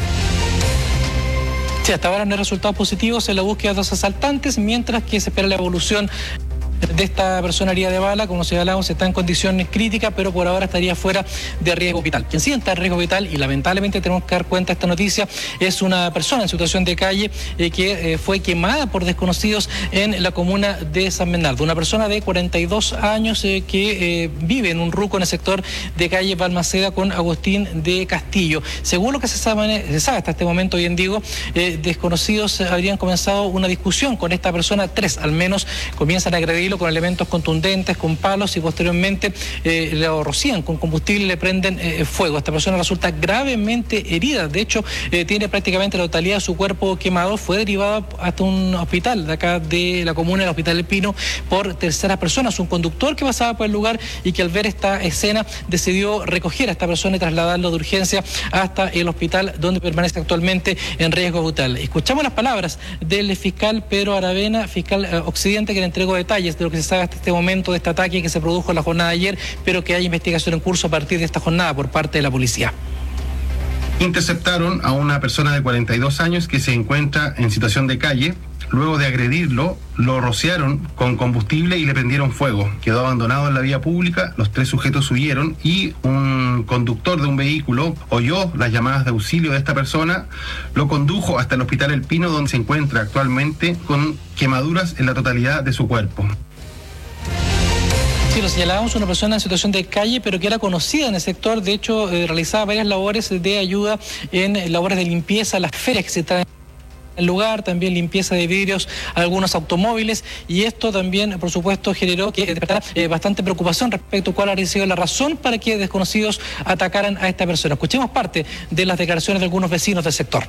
Sí, hasta ahora no hay resultados positivos en la búsqueda de los asaltantes, mientras que se espera la evolución de esta persona herida de bala. Como señalamos, está en condiciones críticas, pero por ahora estaría fuera de riesgo vital. Quien sí está en riesgo vital, y lamentablemente tenemos que dar cuenta de esta noticia, es una persona en situación de calle que fue quemada por desconocidos en la comuna de San Bernardo. Una persona de 42 años que vive en un ruco en el sector de calle Balmaceda con Agustín de Castillo. Según lo que se sabe hasta este momento, bien digo, desconocidos habrían comenzado una discusión con esta persona. 3 al menos comienzan a agredirlo con elementos contundentes, con palos, y posteriormente lo rocían con combustible y le prenden fuego. Esta persona resulta gravemente herida. De hecho, tiene prácticamente la totalidad de su cuerpo quemado. Fue derivado hasta un hospital de acá de la comuna, el Hospital del Pino, por terceras personas. Un conductor que pasaba por el lugar y que al ver esta escena decidió recoger a esta persona y trasladarlo de urgencia hasta el hospital, donde permanece actualmente en riesgo vital. Escuchamos las palabras del fiscal Pedro Aravena, fiscal occidente, que le entregó detalles de lo que se sabe hasta este momento de este ataque que se produjo en la jornada de ayer, pero que hay investigación en curso a partir de esta jornada por parte de la policía. Interceptaron a una persona de 42 años que se encuentra en situación de calle. Luego de agredirlo, lo rociaron con combustible y le prendieron fuego. Quedó abandonado en la vía pública, los 3 sujetos huyeron y un conductor de un vehículo oyó las llamadas de auxilio de esta persona, lo condujo hasta el Hospital El Pino, donde se encuentra actualmente con quemaduras en la totalidad de su cuerpo. Sí, lo señalábamos, una persona en situación de calle, pero que era conocida en el sector. De hecho, realizaba varias labores de ayuda en labores de limpieza, las ferias que se traen el lugar, también limpieza de vidrios a algunos automóviles, y esto también, por supuesto, generó que despertara bastante preocupación respecto a cuál habría sido la razón para que desconocidos atacaran a esta persona. Escuchemos parte de las declaraciones de algunos vecinos del sector.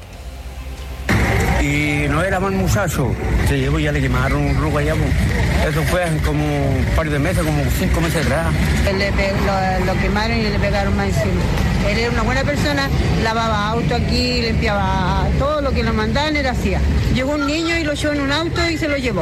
Y no era mal muchacho, se llevó, ya le quemaron un ruco allá, eso fue hace como un par de meses, como 5 meses atrás. Lo quemaron y le pegaron más encima. Él era una buena persona, lavaba auto aquí, limpiaba todo lo que lo mandaban, él hacía. Llegó un niño y lo echó en un auto y se lo llevó.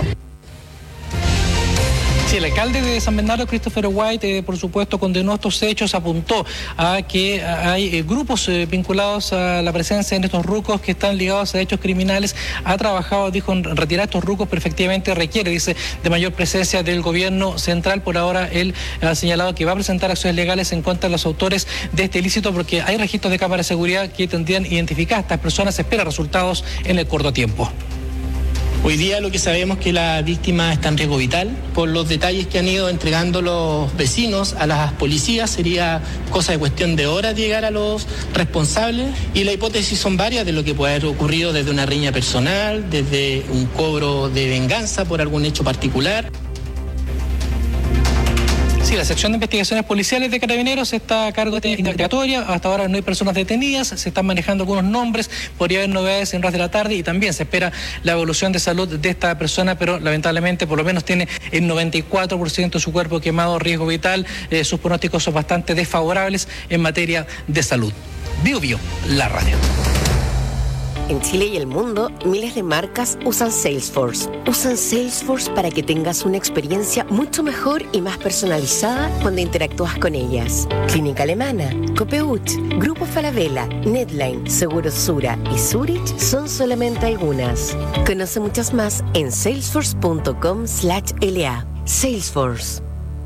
Sí, el alcalde de San Bernardo, Christopher White, por supuesto, condenó estos hechos, apuntó a que hay grupos vinculados a la presencia de estos rucos que están ligados a hechos criminales. Ha trabajado, dijo, en retirar estos rucos, pero efectivamente requiere, dice, de mayor presencia del gobierno central. Por ahora, él ha señalado que va a presentar acciones legales en contra de los autores de este ilícito, porque hay registros de cámaras de seguridad que tendrían identificadas a estas personas. Se espera resultados en el corto tiempo. Hoy día lo que sabemos es que la víctima está en riesgo vital. Por los detalles que han ido entregando los vecinos a las policías, sería cosa de cuestión de horas llegar a los responsables. Y la hipótesis son varias de lo que puede haber ocurrido, desde una riña personal, desde un cobro de venganza por algún hecho particular. Sí, la sección de investigaciones policiales de Carabineros está a cargo de esta investigatoria. Hasta ahora no hay personas detenidas, se están manejando algunos nombres, podría haber novedades en horas de la tarde, y también se espera la evolución de salud de esta persona, pero lamentablemente por lo menos tiene el 94% de su cuerpo quemado, riesgo vital. Sus pronósticos son bastante desfavorables en materia de salud. Bio Bio, la radio. En Chile y el mundo, miles de marcas usan Salesforce. Usan Salesforce para que tengas una experiencia mucho mejor y más personalizada cuando interactúas con ellas. Clínica Alemana, Copeuch, Grupo Falabella, Netline, Seguros Sura y Zurich son solamente algunas. Conoce muchas más en salesforce.com/LA. Salesforce.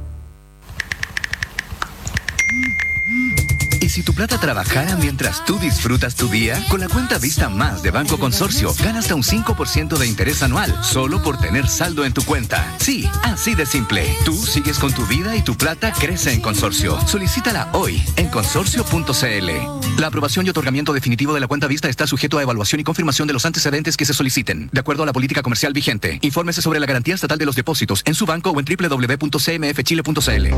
¿Y si tu plata trabajara mientras tú disfrutas tu día? Con la cuenta Vista Más de Banco Consorcio, gana hasta un 5% de interés anual, solo por tener saldo en tu cuenta. Sí, así de simple. Tú sigues con tu vida y tu plata crece en Consorcio. Solicítala hoy en consorcio.cl. La aprobación y otorgamiento definitivo de la cuenta Vista está sujeto a evaluación y confirmación de los antecedentes que se soliciten, de acuerdo a la política comercial vigente. Infórmese sobre la garantía estatal de los depósitos en su banco o en www.cmfchile.cl.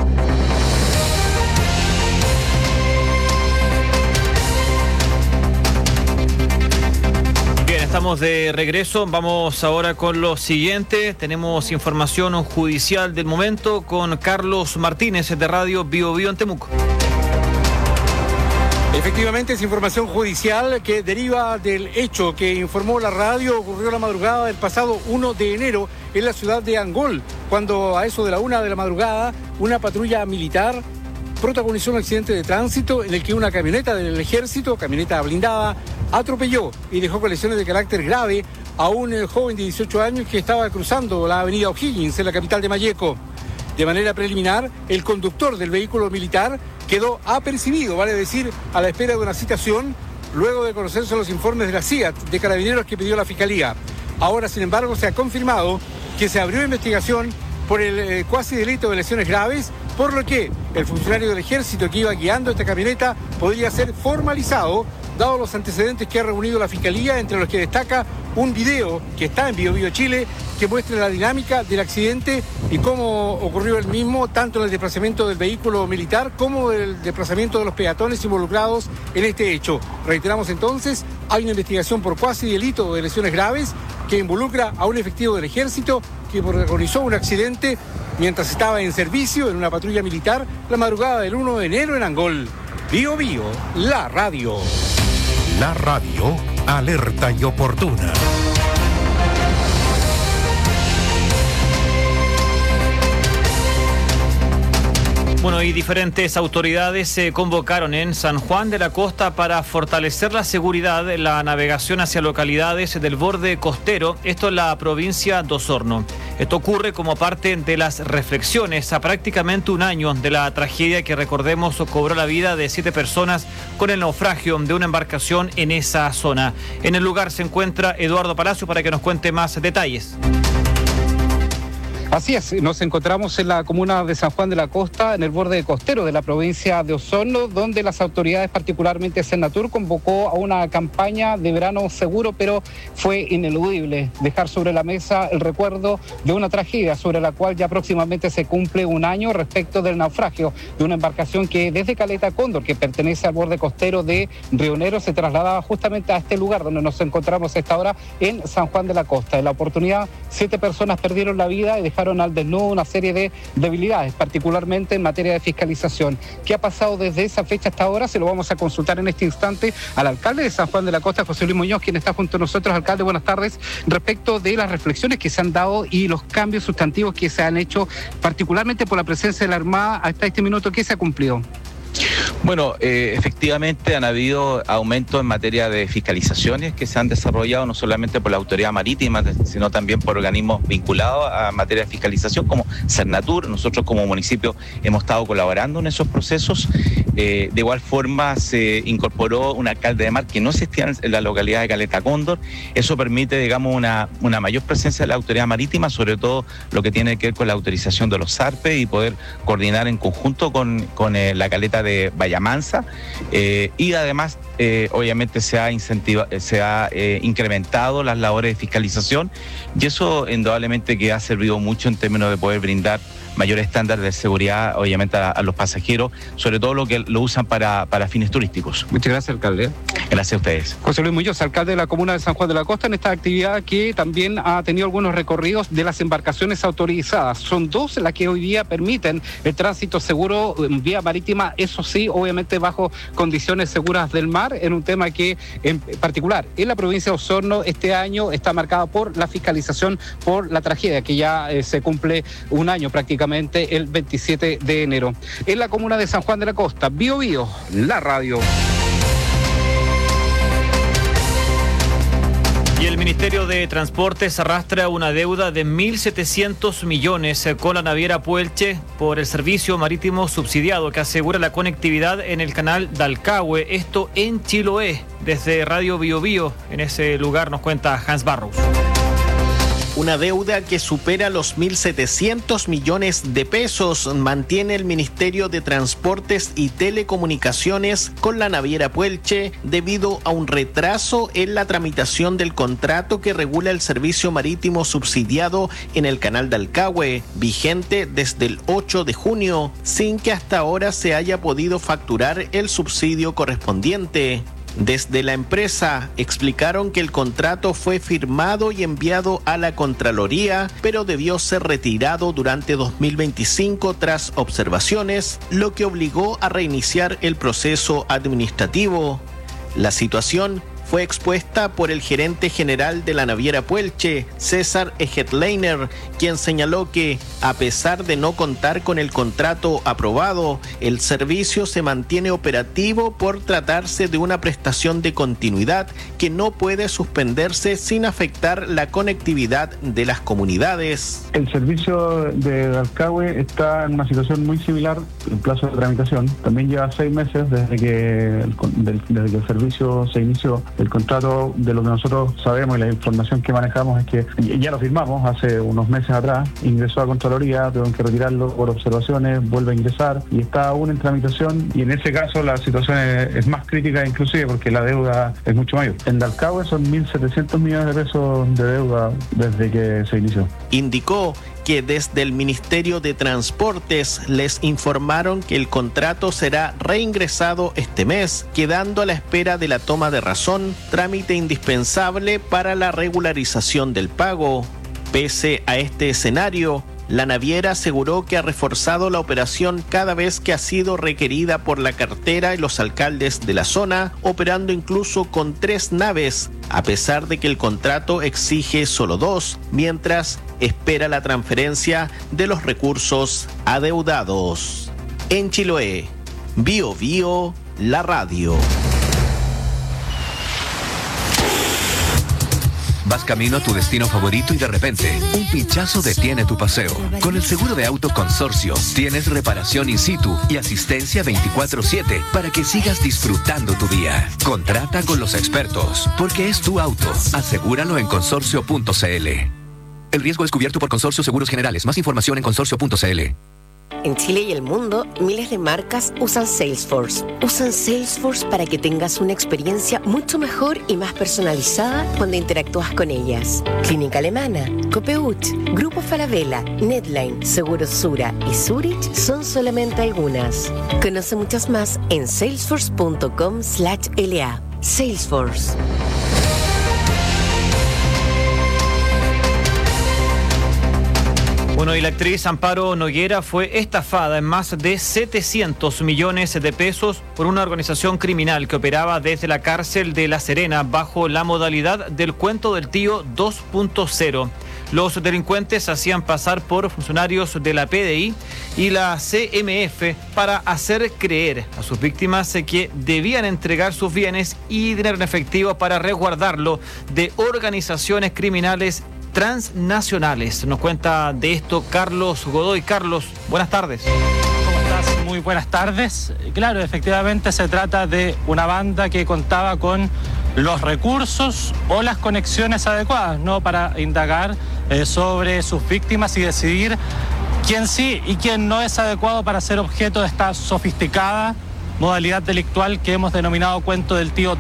Estamos de regreso, vamos ahora con lo siguiente. Tenemos información judicial del momento con Carlos Martínez de Radio Bio Bio en Temuco. Efectivamente, es información judicial que deriva del hecho que informó la radio. Ocurrió la madrugada del pasado 1 de enero en la ciudad de Angol, cuando a eso de la 1 de la madrugada una patrulla militar protagonizó un accidente de tránsito en el que una camioneta del ejército, camioneta blindada, atropelló y dejó con lesiones de carácter grave a un joven de 18 años que estaba cruzando la avenida O'Higgins en la capital de Malleco. De manera preliminar, el conductor del vehículo militar quedó apercibido, vale decir, a la espera de una citación, luego de conocerse los informes de la CIAT de Carabineros que pidió la Fiscalía. Ahora, sin embargo, se ha confirmado que se abrió investigación por el cuasi delito de lesiones graves, por lo que el funcionario del ejército que iba guiando esta camioneta podría ser formalizado, dado los antecedentes que ha reunido la Fiscalía, entre los que destaca un video que está en Bio Bio Chile, que muestra la dinámica del accidente y cómo ocurrió el mismo, tanto en el desplazamiento del vehículo militar como el desplazamiento de los peatones involucrados en este hecho. Reiteramos entonces, hay una investigación por cuasi delito de lesiones graves que involucra a un efectivo del ejército que protagonizó un accidente mientras estaba en servicio en una patrulla militar la madrugada del 1 de enero en Angol. Bio Bio, la radio. La radio, alerta y oportuna. Bueno, y diferentes autoridades se convocaron en San Juan de la Costa para fortalecer la seguridad de la navegación hacia localidades del borde costero, esto en la provincia de Osorno. Esto ocurre como parte de las reflexiones a prácticamente un año de la tragedia que, recordemos, cobró la vida de 7 personas con el naufragio de una embarcación en esa zona. En el lugar se encuentra Eduardo Palacio para que nos cuente más detalles. Así es, nos encontramos en la comuna de San Juan de la Costa, en el borde costero de la provincia de Osorno, donde las autoridades, particularmente Senatur, convocó a una campaña de verano seguro, pero fue ineludible dejar sobre la mesa el recuerdo de una tragedia sobre la cual ya próximamente se cumple un año respecto del naufragio de una embarcación que desde Caleta Cóndor, que pertenece al borde costero de Río Negro, se trasladaba justamente a este lugar donde nos encontramos a esta hora en San Juan de la Costa. En la oportunidad, 7 personas perdieron la vida y dejaron al desnudo una serie de debilidades, particularmente en materia de fiscalización. ¿Qué ha pasado desde esa fecha hasta ahora? Se lo vamos a consultar en este instante al alcalde de San Juan de la Costa, José Luis Muñoz, quien está junto a nosotros. Alcalde, buenas tardes. Respecto de las reflexiones que se han dado y los cambios sustantivos que se han hecho, particularmente por la presencia de la Armada, hasta este minuto, ¿qué se ha cumplido? Bueno, efectivamente han habido aumentos en materia de fiscalizaciones que se han desarrollado no solamente por la autoridad marítima, sino también por organismos vinculados a materia de fiscalización como Senatur. Nosotros como municipio hemos estado colaborando en esos procesos. De igual forma se incorporó un alcalde de mar que no existía en la localidad de Caleta Cóndor. Eso permite, digamos, una mayor presencia de la autoridad marítima, sobre todo lo que tiene que ver con la autorización de los zarpes y poder coordinar en conjunto con la caleta de Vallamansa, y además obviamente se ha incrementado las labores de fiscalización, y eso indudablemente que ha servido mucho en términos de poder brindar mayores estándares de seguridad, obviamente, a los pasajeros, sobre todo lo que lo usan para fines turísticos. Muchas gracias, alcalde. Gracias a ustedes. José Luis Muñoz, alcalde de la comuna de San Juan de la Costa, en esta actividad que también ha tenido algunos recorridos de las embarcaciones autorizadas. Son 2 las que hoy día permiten el tránsito seguro en vía marítima, eso sí, obviamente bajo condiciones seguras del mar, en un tema que en particular en la provincia de Osorno este año está marcado por la fiscalización por la tragedia, que ya se cumple un año prácticamente el 27 de enero. En la comuna de San Juan de la Costa, Bio Bio, la radio. Y el Ministerio de Transportes arrastra una deuda de 1.700 millones con la naviera Puelche por el servicio marítimo subsidiado que asegura la conectividad en el canal Dalcahue, esto en Chiloé. Desde Radio Bio Bio, en ese lugar nos cuenta Hans Barros. Una deuda que supera los 1.700 millones de pesos mantiene el Ministerio de Transportes y Telecomunicaciones con la naviera Puelche debido a un retraso en la tramitación del contrato que regula el servicio marítimo subsidiado en el canal Dalcahue, vigente desde el 8 de junio, sin que hasta ahora se haya podido facturar el subsidio correspondiente. Desde la empresa explicaron que el contrato fue firmado y enviado a la Contraloría, pero debió ser retirado durante 2025 tras observaciones, lo que obligó a reiniciar el proceso administrativo. La situación fue expuesta por el gerente general de la naviera Puelche, César Egetleiner, quien señaló que, a pesar de no contar con el contrato aprobado, el servicio se mantiene operativo por tratarse de una prestación de continuidad que no puede suspenderse sin afectar la conectividad de las comunidades. El servicio de Dalcahue está en una situación muy similar en plazo de tramitación. También lleva 6 meses desde que el servicio se inició. El contrato, de lo que nosotros sabemos y la información que manejamos, es que ya lo firmamos hace unos meses atrás, ingresó a Contraloría, tuvieron que retirarlo por observaciones, vuelve a ingresar y está aún en tramitación, y en ese caso la situación es más crítica inclusive porque la deuda es mucho mayor. En Dalcahue son 1.700 millones de pesos de deuda desde que se inició. Indicó que desde el Ministerio de Transportes les informaron que el contrato será reingresado este mes, quedando a la espera de la toma de razón, trámite indispensable para la regularización del pago. Pese a este escenario, la naviera aseguró que ha reforzado la operación cada vez que ha sido requerida por la cartera y los alcaldes de la zona, operando incluso con 3 naves, a pesar de que el contrato exige solo 2, mientras espera la transferencia de los recursos adeudados. En Chiloé, Bio Bio, la radio. Vas camino a tu destino favorito y de repente, un pinchazo detiene tu paseo. Con el seguro de auto Consorcio, tienes reparación in situ y asistencia 24/7 para que sigas disfrutando tu día. Contrata con los expertos, porque es tu auto. Asegúralo en consorcio.cl. El riesgo es cubierto por Consorcio Seguros Generales. Más información en consorcio.cl. En Chile y el mundo, miles de marcas usan Salesforce. Usan Salesforce para que tengas una experiencia mucho mejor y más personalizada cuando interactúas con ellas. Clínica Alemana, Copeuch, Grupo Falabella, Netline, Seguros Sura y Zurich son solamente algunas. Conoce muchas más en salesforce.com/LA. Salesforce. Bueno, y la actriz Amparo Noguera fue estafada en más de 700 millones de pesos por una organización criminal que operaba desde la cárcel de La Serena bajo la modalidad del cuento del tío 2.0. Los delincuentes hacían pasar por funcionarios de la PDI y la CMF para hacer creer a sus víctimas que debían entregar sus bienes y dinero en efectivo para resguardarlo de organizaciones criminales transnacionales. Nos cuenta de esto Carlos Godoy. Carlos, buenas tardes. ¿Cómo estás? Muy buenas tardes. Claro, efectivamente se trata de una banda que contaba con los recursos o las conexiones adecuadas, ¿no?, para indagar sobre sus víctimas y decidir quién sí y quién no es adecuado para ser objeto de esta sofisticada modalidad delictual que hemos denominado cuento del tío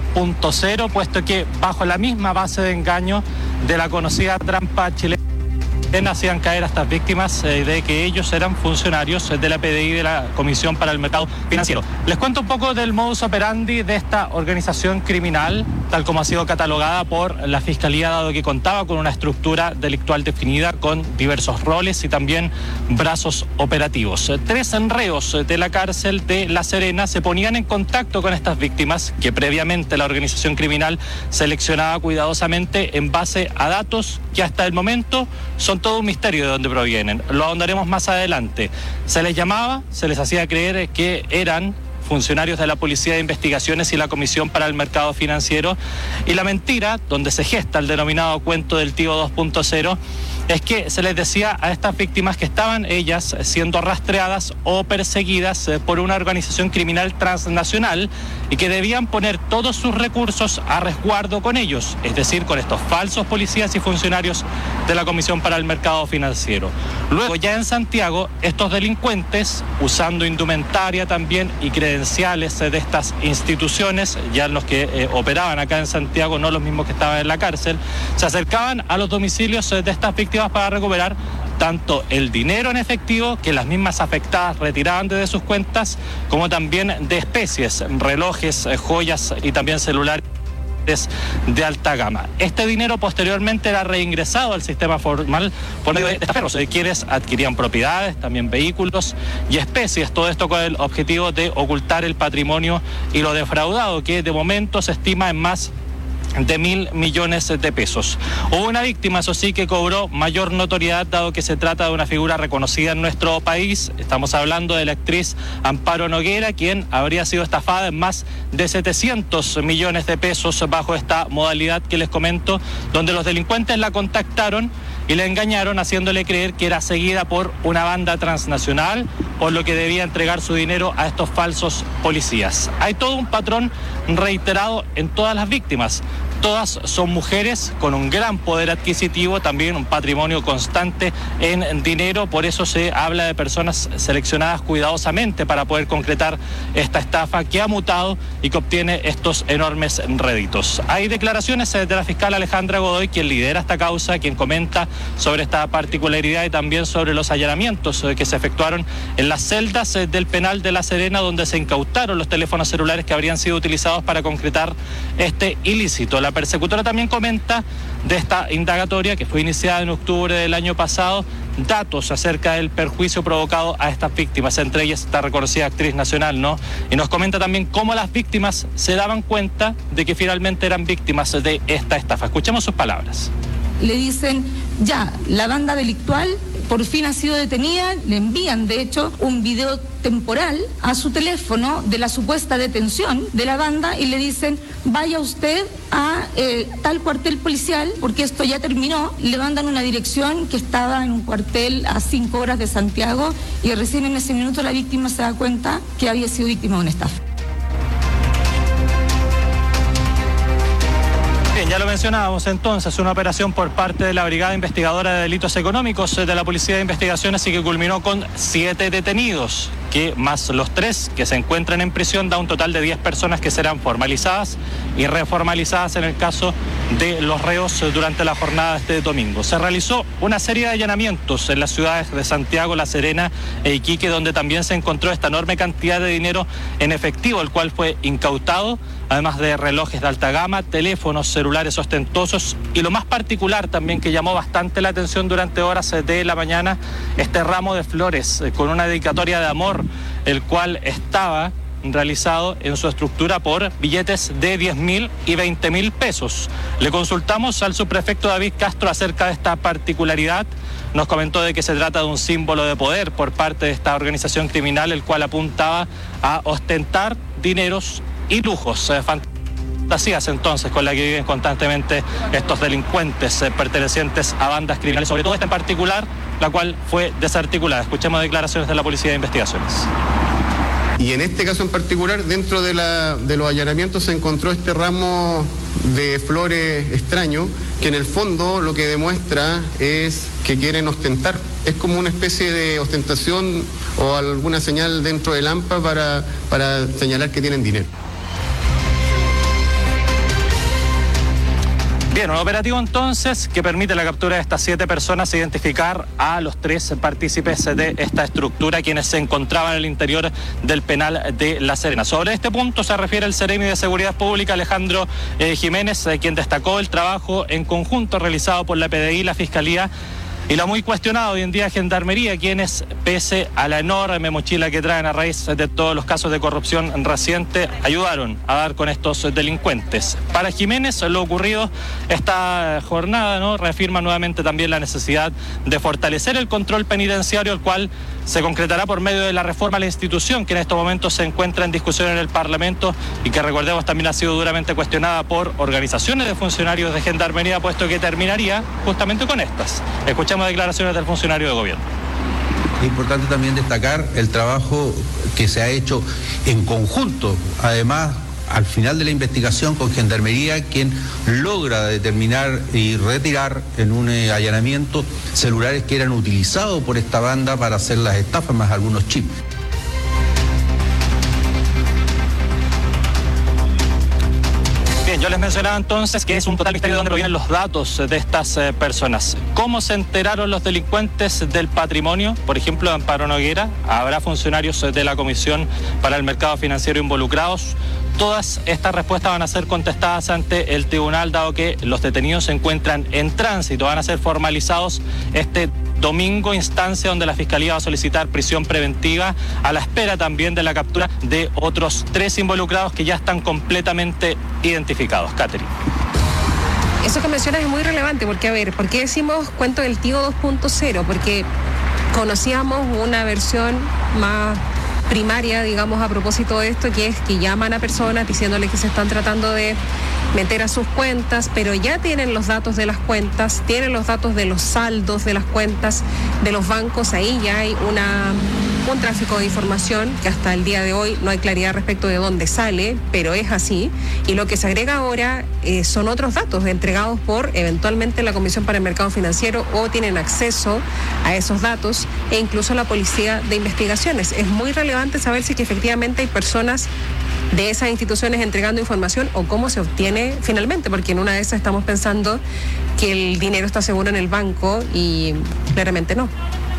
2.0, puesto que bajo la misma base de engaño de la conocida trampa chilena hacían caer a estas víctimas de que ellos eran funcionarios de la PDI, de la Comisión para el Mercado Financiero. Les cuento un poco del modus operandi de esta organización criminal, tal como ha sido catalogada por la Fiscalía, dado que contaba con una estructura delictual definida con diversos roles y también brazos operativos. 3 reos de la cárcel de La Serena se ponían en contacto con estas víctimas que previamente la organización criminal seleccionaba cuidadosamente en base a datos que hasta el momento son todo un misterio de dónde provienen. Lo ahondaremos más adelante. Se les llamaba, se les hacía creer que eran funcionarios de la Policía de Investigaciones y la Comisión para el Mercado Financiero, y la mentira, donde se gesta el denominado cuento del tío 2.0, es que se les decía a estas víctimas que estaban ellas siendo rastreadas o perseguidas por una organización criminal transnacional y que debían poner todos sus recursos a resguardo con ellos, es decir, con estos falsos policías y funcionarios de la Comisión para el Mercado Financiero. Luego, ya en Santiago, estos delincuentes, usando indumentaria también y credenciales de estas instituciones, ya los que operaban acá en Santiago, no los mismos que estaban en la cárcel, se acercaban a los domicilios de estas víctimas para recuperar tanto el dinero en efectivo que las mismas afectadas retiraban desde sus cuentas, como también de especies, relojes, joyas y también celulares de alta gama. Este dinero posteriormente era reingresado al sistema formal por medio de estaferros, quienes adquirían propiedades, también vehículos y especies, todo esto con el objetivo de ocultar el patrimonio y lo defraudado, que de momento se estima en más de 1.000 millones de pesos. Hubo una víctima, eso sí, que cobró mayor notoriedad, dado que se trata de una figura reconocida en nuestro país. Estamos hablando de la actriz Amparo Noguera, quien habría sido estafada en más de 700 millones de pesos bajo esta modalidad que les comento, donde los delincuentes la contactaron y la engañaron haciéndole creer que era seguida por una banda transnacional, por lo que debía entregar su dinero a estos falsos policías. Hay todo un patrón reiterado en todas las víctimas. Todas son mujeres con un gran poder adquisitivo, también un patrimonio constante en dinero, por eso se habla de personas seleccionadas cuidadosamente para poder concretar esta estafa que ha mutado y que obtiene estos enormes réditos. Hay declaraciones de la fiscal Alejandra Godoy, quien lidera esta causa, quien comenta sobre esta particularidad y también sobre los allanamientos que se efectuaron en las celdas del penal de La Serena, donde se incautaron los teléfonos celulares que habrían sido utilizados para concretar este ilícito. La persecutora también comenta de esta indagatoria que fue iniciada en octubre del año pasado, datos acerca del perjuicio provocado a estas víctimas, entre ellas esta reconocida actriz nacional, ¿no? Y nos comenta también cómo las víctimas se daban cuenta de que finalmente eran víctimas de esta estafa. Escuchemos sus palabras. Le dicen, ya, la banda delictual por fin ha sido detenida, le envían de hecho un video temporal a su teléfono de la supuesta detención de la banda y le dicen, vaya usted a tal cuartel policial porque esto ya terminó. Le mandan una dirección que estaba en un cuartel a 5 horas de Santiago y recién en ese minuto la víctima se da cuenta que había sido víctima de una estafa. Bien, Ya lo mencionábamos entonces, una operación por parte de la Brigada Investigadora de Delitos Económicos de la Policía de Investigaciones y que culminó con 7 detenidos, que más los 3 que se encuentran en prisión da un total de 10 personas que serán formalizadas y reformalizadas en el caso de los reos durante la jornada de este domingo. Se realizó una serie de allanamientos en las ciudades de Santiago, La Serena e Iquique, donde también se encontró esta enorme cantidad de dinero en efectivo, el cual fue incautado, además de relojes de alta gama, teléfonos celulares ostentosos y lo más particular también que llamó bastante la atención durante horas de la mañana, este ramo de flores con una dedicatoria de amor, el cual estaba realizado en su estructura por billetes de 10.000 y 20.000 pesos. Le consultamos al subprefecto David Castro acerca de esta particularidad. Nos comentó de que se trata de un símbolo de poder por parte de esta organización criminal, el cual apuntaba a ostentar dineros y lujos, fantasías entonces con la que viven constantemente estos delincuentes pertenecientes a bandas criminales, sobre todo esta en particular, la cual fue desarticulada. Escuchemos declaraciones de la Policía de Investigaciones. Y en este caso en particular, dentro de los allanamientos se encontró este ramo de flores extraño, que en el fondo lo que demuestra es que quieren ostentar. Es como una especie de ostentación o alguna señal dentro del AMPA para señalar que tienen dinero. Bien, un operativo entonces que permite la captura de estas 7 personas, identificar a los 3 partícipes de esta estructura, quienes se encontraban en el interior del penal de La Serena. Sobre este punto se refiere el Seremi de Seguridad Pública, Alejandro Jiménez, quien destacó el trabajo en conjunto realizado por la PDI, la Fiscalía y la muy cuestionada hoy en día Gendarmería, quienes, pese a la enorme mochila que traen a raíz de todos los casos de corrupción reciente, ayudaron a dar con estos delincuentes. Para Jiménez, lo ocurrido esta jornada, ¿no?, reafirma nuevamente también la necesidad de fortalecer el control penitenciario, el cual se concretará por medio de la reforma a la institución, que en estos momentos se encuentra en discusión en el Parlamento y que, recordemos, también ha sido duramente cuestionada por organizaciones de funcionarios de Gendarmería, puesto que terminaría justamente con estas. Escuchamos declaraciones del funcionario de gobierno. Es importante también destacar el trabajo que se ha hecho en conjunto, además al final de la investigación con Gendarmería, quien logra determinar y retirar en un allanamiento celulares que eran utilizados por esta banda para hacer las estafas, más algunos chips. Bien, yo les mencionaba entonces que es un total misterio de dónde provienen los datos de estas personas. ¿Cómo se enteraron los delincuentes del patrimonio? Por ejemplo, de Amparo Noguera. ¿Habrá funcionarios de la Comisión para el Mercado Financiero involucrados? Todas estas respuestas van a ser contestadas ante el tribunal, dado que los detenidos se encuentran en tránsito. Van a ser formalizados este domingo, instancia donde la Fiscalía va a solicitar prisión preventiva, a la espera también de la captura de otros 3 involucrados que ya están completamente identificados. Catherine. Eso que mencionas es muy relevante porque, a ver, ¿por qué decimos cuento del tío 2.0? Porque conocíamos una versión más primaria, digamos, a propósito de esto, que es que llaman a personas diciéndoles que se están tratando de meter a sus cuentas, pero ya tienen los datos de las cuentas, tienen los datos de los saldos de las cuentas de los bancos. Ahí ya hay un tráfico de información que hasta el día de hoy no hay claridad respecto de dónde sale, pero es así. Y lo que se agrega ahora son otros datos entregados por eventualmente la Comisión para el Mercado Financiero, o tienen acceso a esos datos, e incluso la Policía de Investigaciones. Es muy relevante saber si que efectivamente hay personas de esas instituciones entregando información o cómo se obtiene finalmente, porque en una de esas estamos pensando que el dinero está seguro en el banco y claramente no.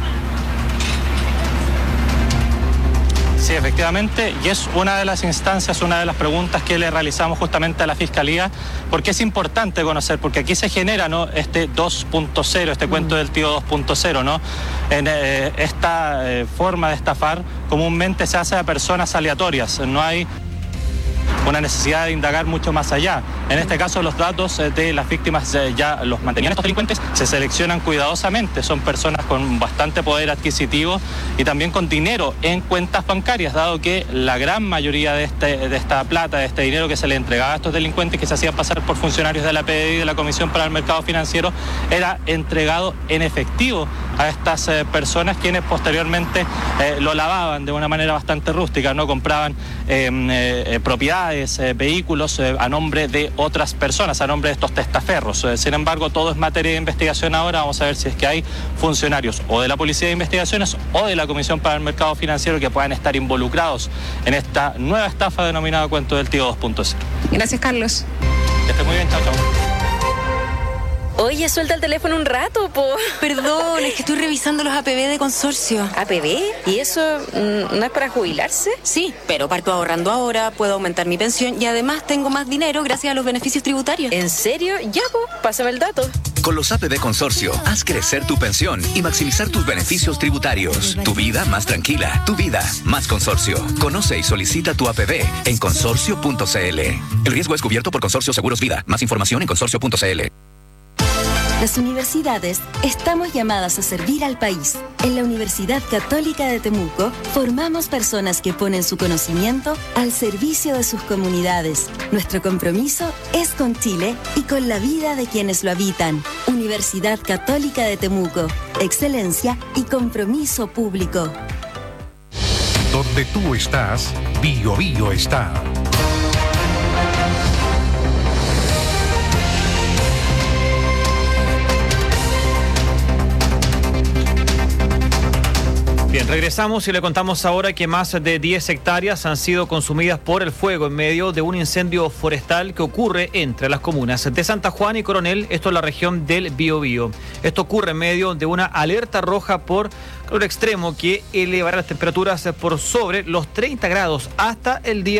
Sí, efectivamente, y es una de las instancias, una de las preguntas que le realizamos justamente a la Fiscalía, porque es importante conocer, porque aquí se genera, ¿no?, este 2.0, este cuento del tío 2.0, ¿no? En esta forma de estafar comúnmente se hace a personas aleatorias, no hay una necesidad de indagar mucho más allá. En este caso, los datos de las víctimas ya los mantenían estos delincuentes, se seleccionan cuidadosamente, son personas con bastante poder adquisitivo y también con dinero en cuentas bancarias, dado que la gran mayoría de esta plata, de este dinero que se le entregaba a estos delincuentes que se hacían pasar por funcionarios de la PDI, de la Comisión para el Mercado Financiero, era entregado en efectivo a estas personas, quienes posteriormente lo lavaban de una manera bastante rústica, ¿no? Compraban propiedades unidades, vehículos a nombre de otras personas, a nombre de estos testaferros. Sin embargo, todo es materia de investigación ahora. Vamos a ver si es que hay funcionarios o de la Policía de Investigaciones o de la Comisión para el Mercado Financiero que puedan estar involucrados en esta nueva estafa denominada Cuento del Tío 2.0. Gracias, Carlos. Que esté muy bien, chao, chao. Oye, suelta el teléfono un rato, po. Perdón, es que estoy revisando los APB de consorcio. ¿APB? ¿Y eso no es para jubilarse? Sí, pero parto ahorrando ahora, puedo aumentar mi pensión y además tengo más dinero gracias a los beneficios tributarios. ¿En serio? Ya, po, pásame el dato. Con los APB Consorcio, haz crecer tu pensión y maximizar tus beneficios tributarios. Tu vida más tranquila, tu vida más consorcio. Conoce y solicita tu APB en consorcio.cl. El riesgo es cubierto por Consorcio Seguros Vida. Más información en consorcio.cl. Las universidades estamos llamadas a servir al país. En la Universidad Católica de Temuco formamos personas que ponen su conocimiento al servicio de sus comunidades. Nuestro compromiso es con Chile y con la vida de quienes lo habitan. Universidad Católica de Temuco. Excelencia y compromiso público. Donde tú estás, Bio Bio está. Bien, regresamos y le contamos ahora que más de 10 hectáreas han sido consumidas por el fuego en medio de un incendio forestal que ocurre entre las comunas de Santa Juana y Coronel, esto es la región del Biobío. Esto ocurre en medio de una alerta roja por calor extremo que elevará las temperaturas por sobre los 30 grados hasta el día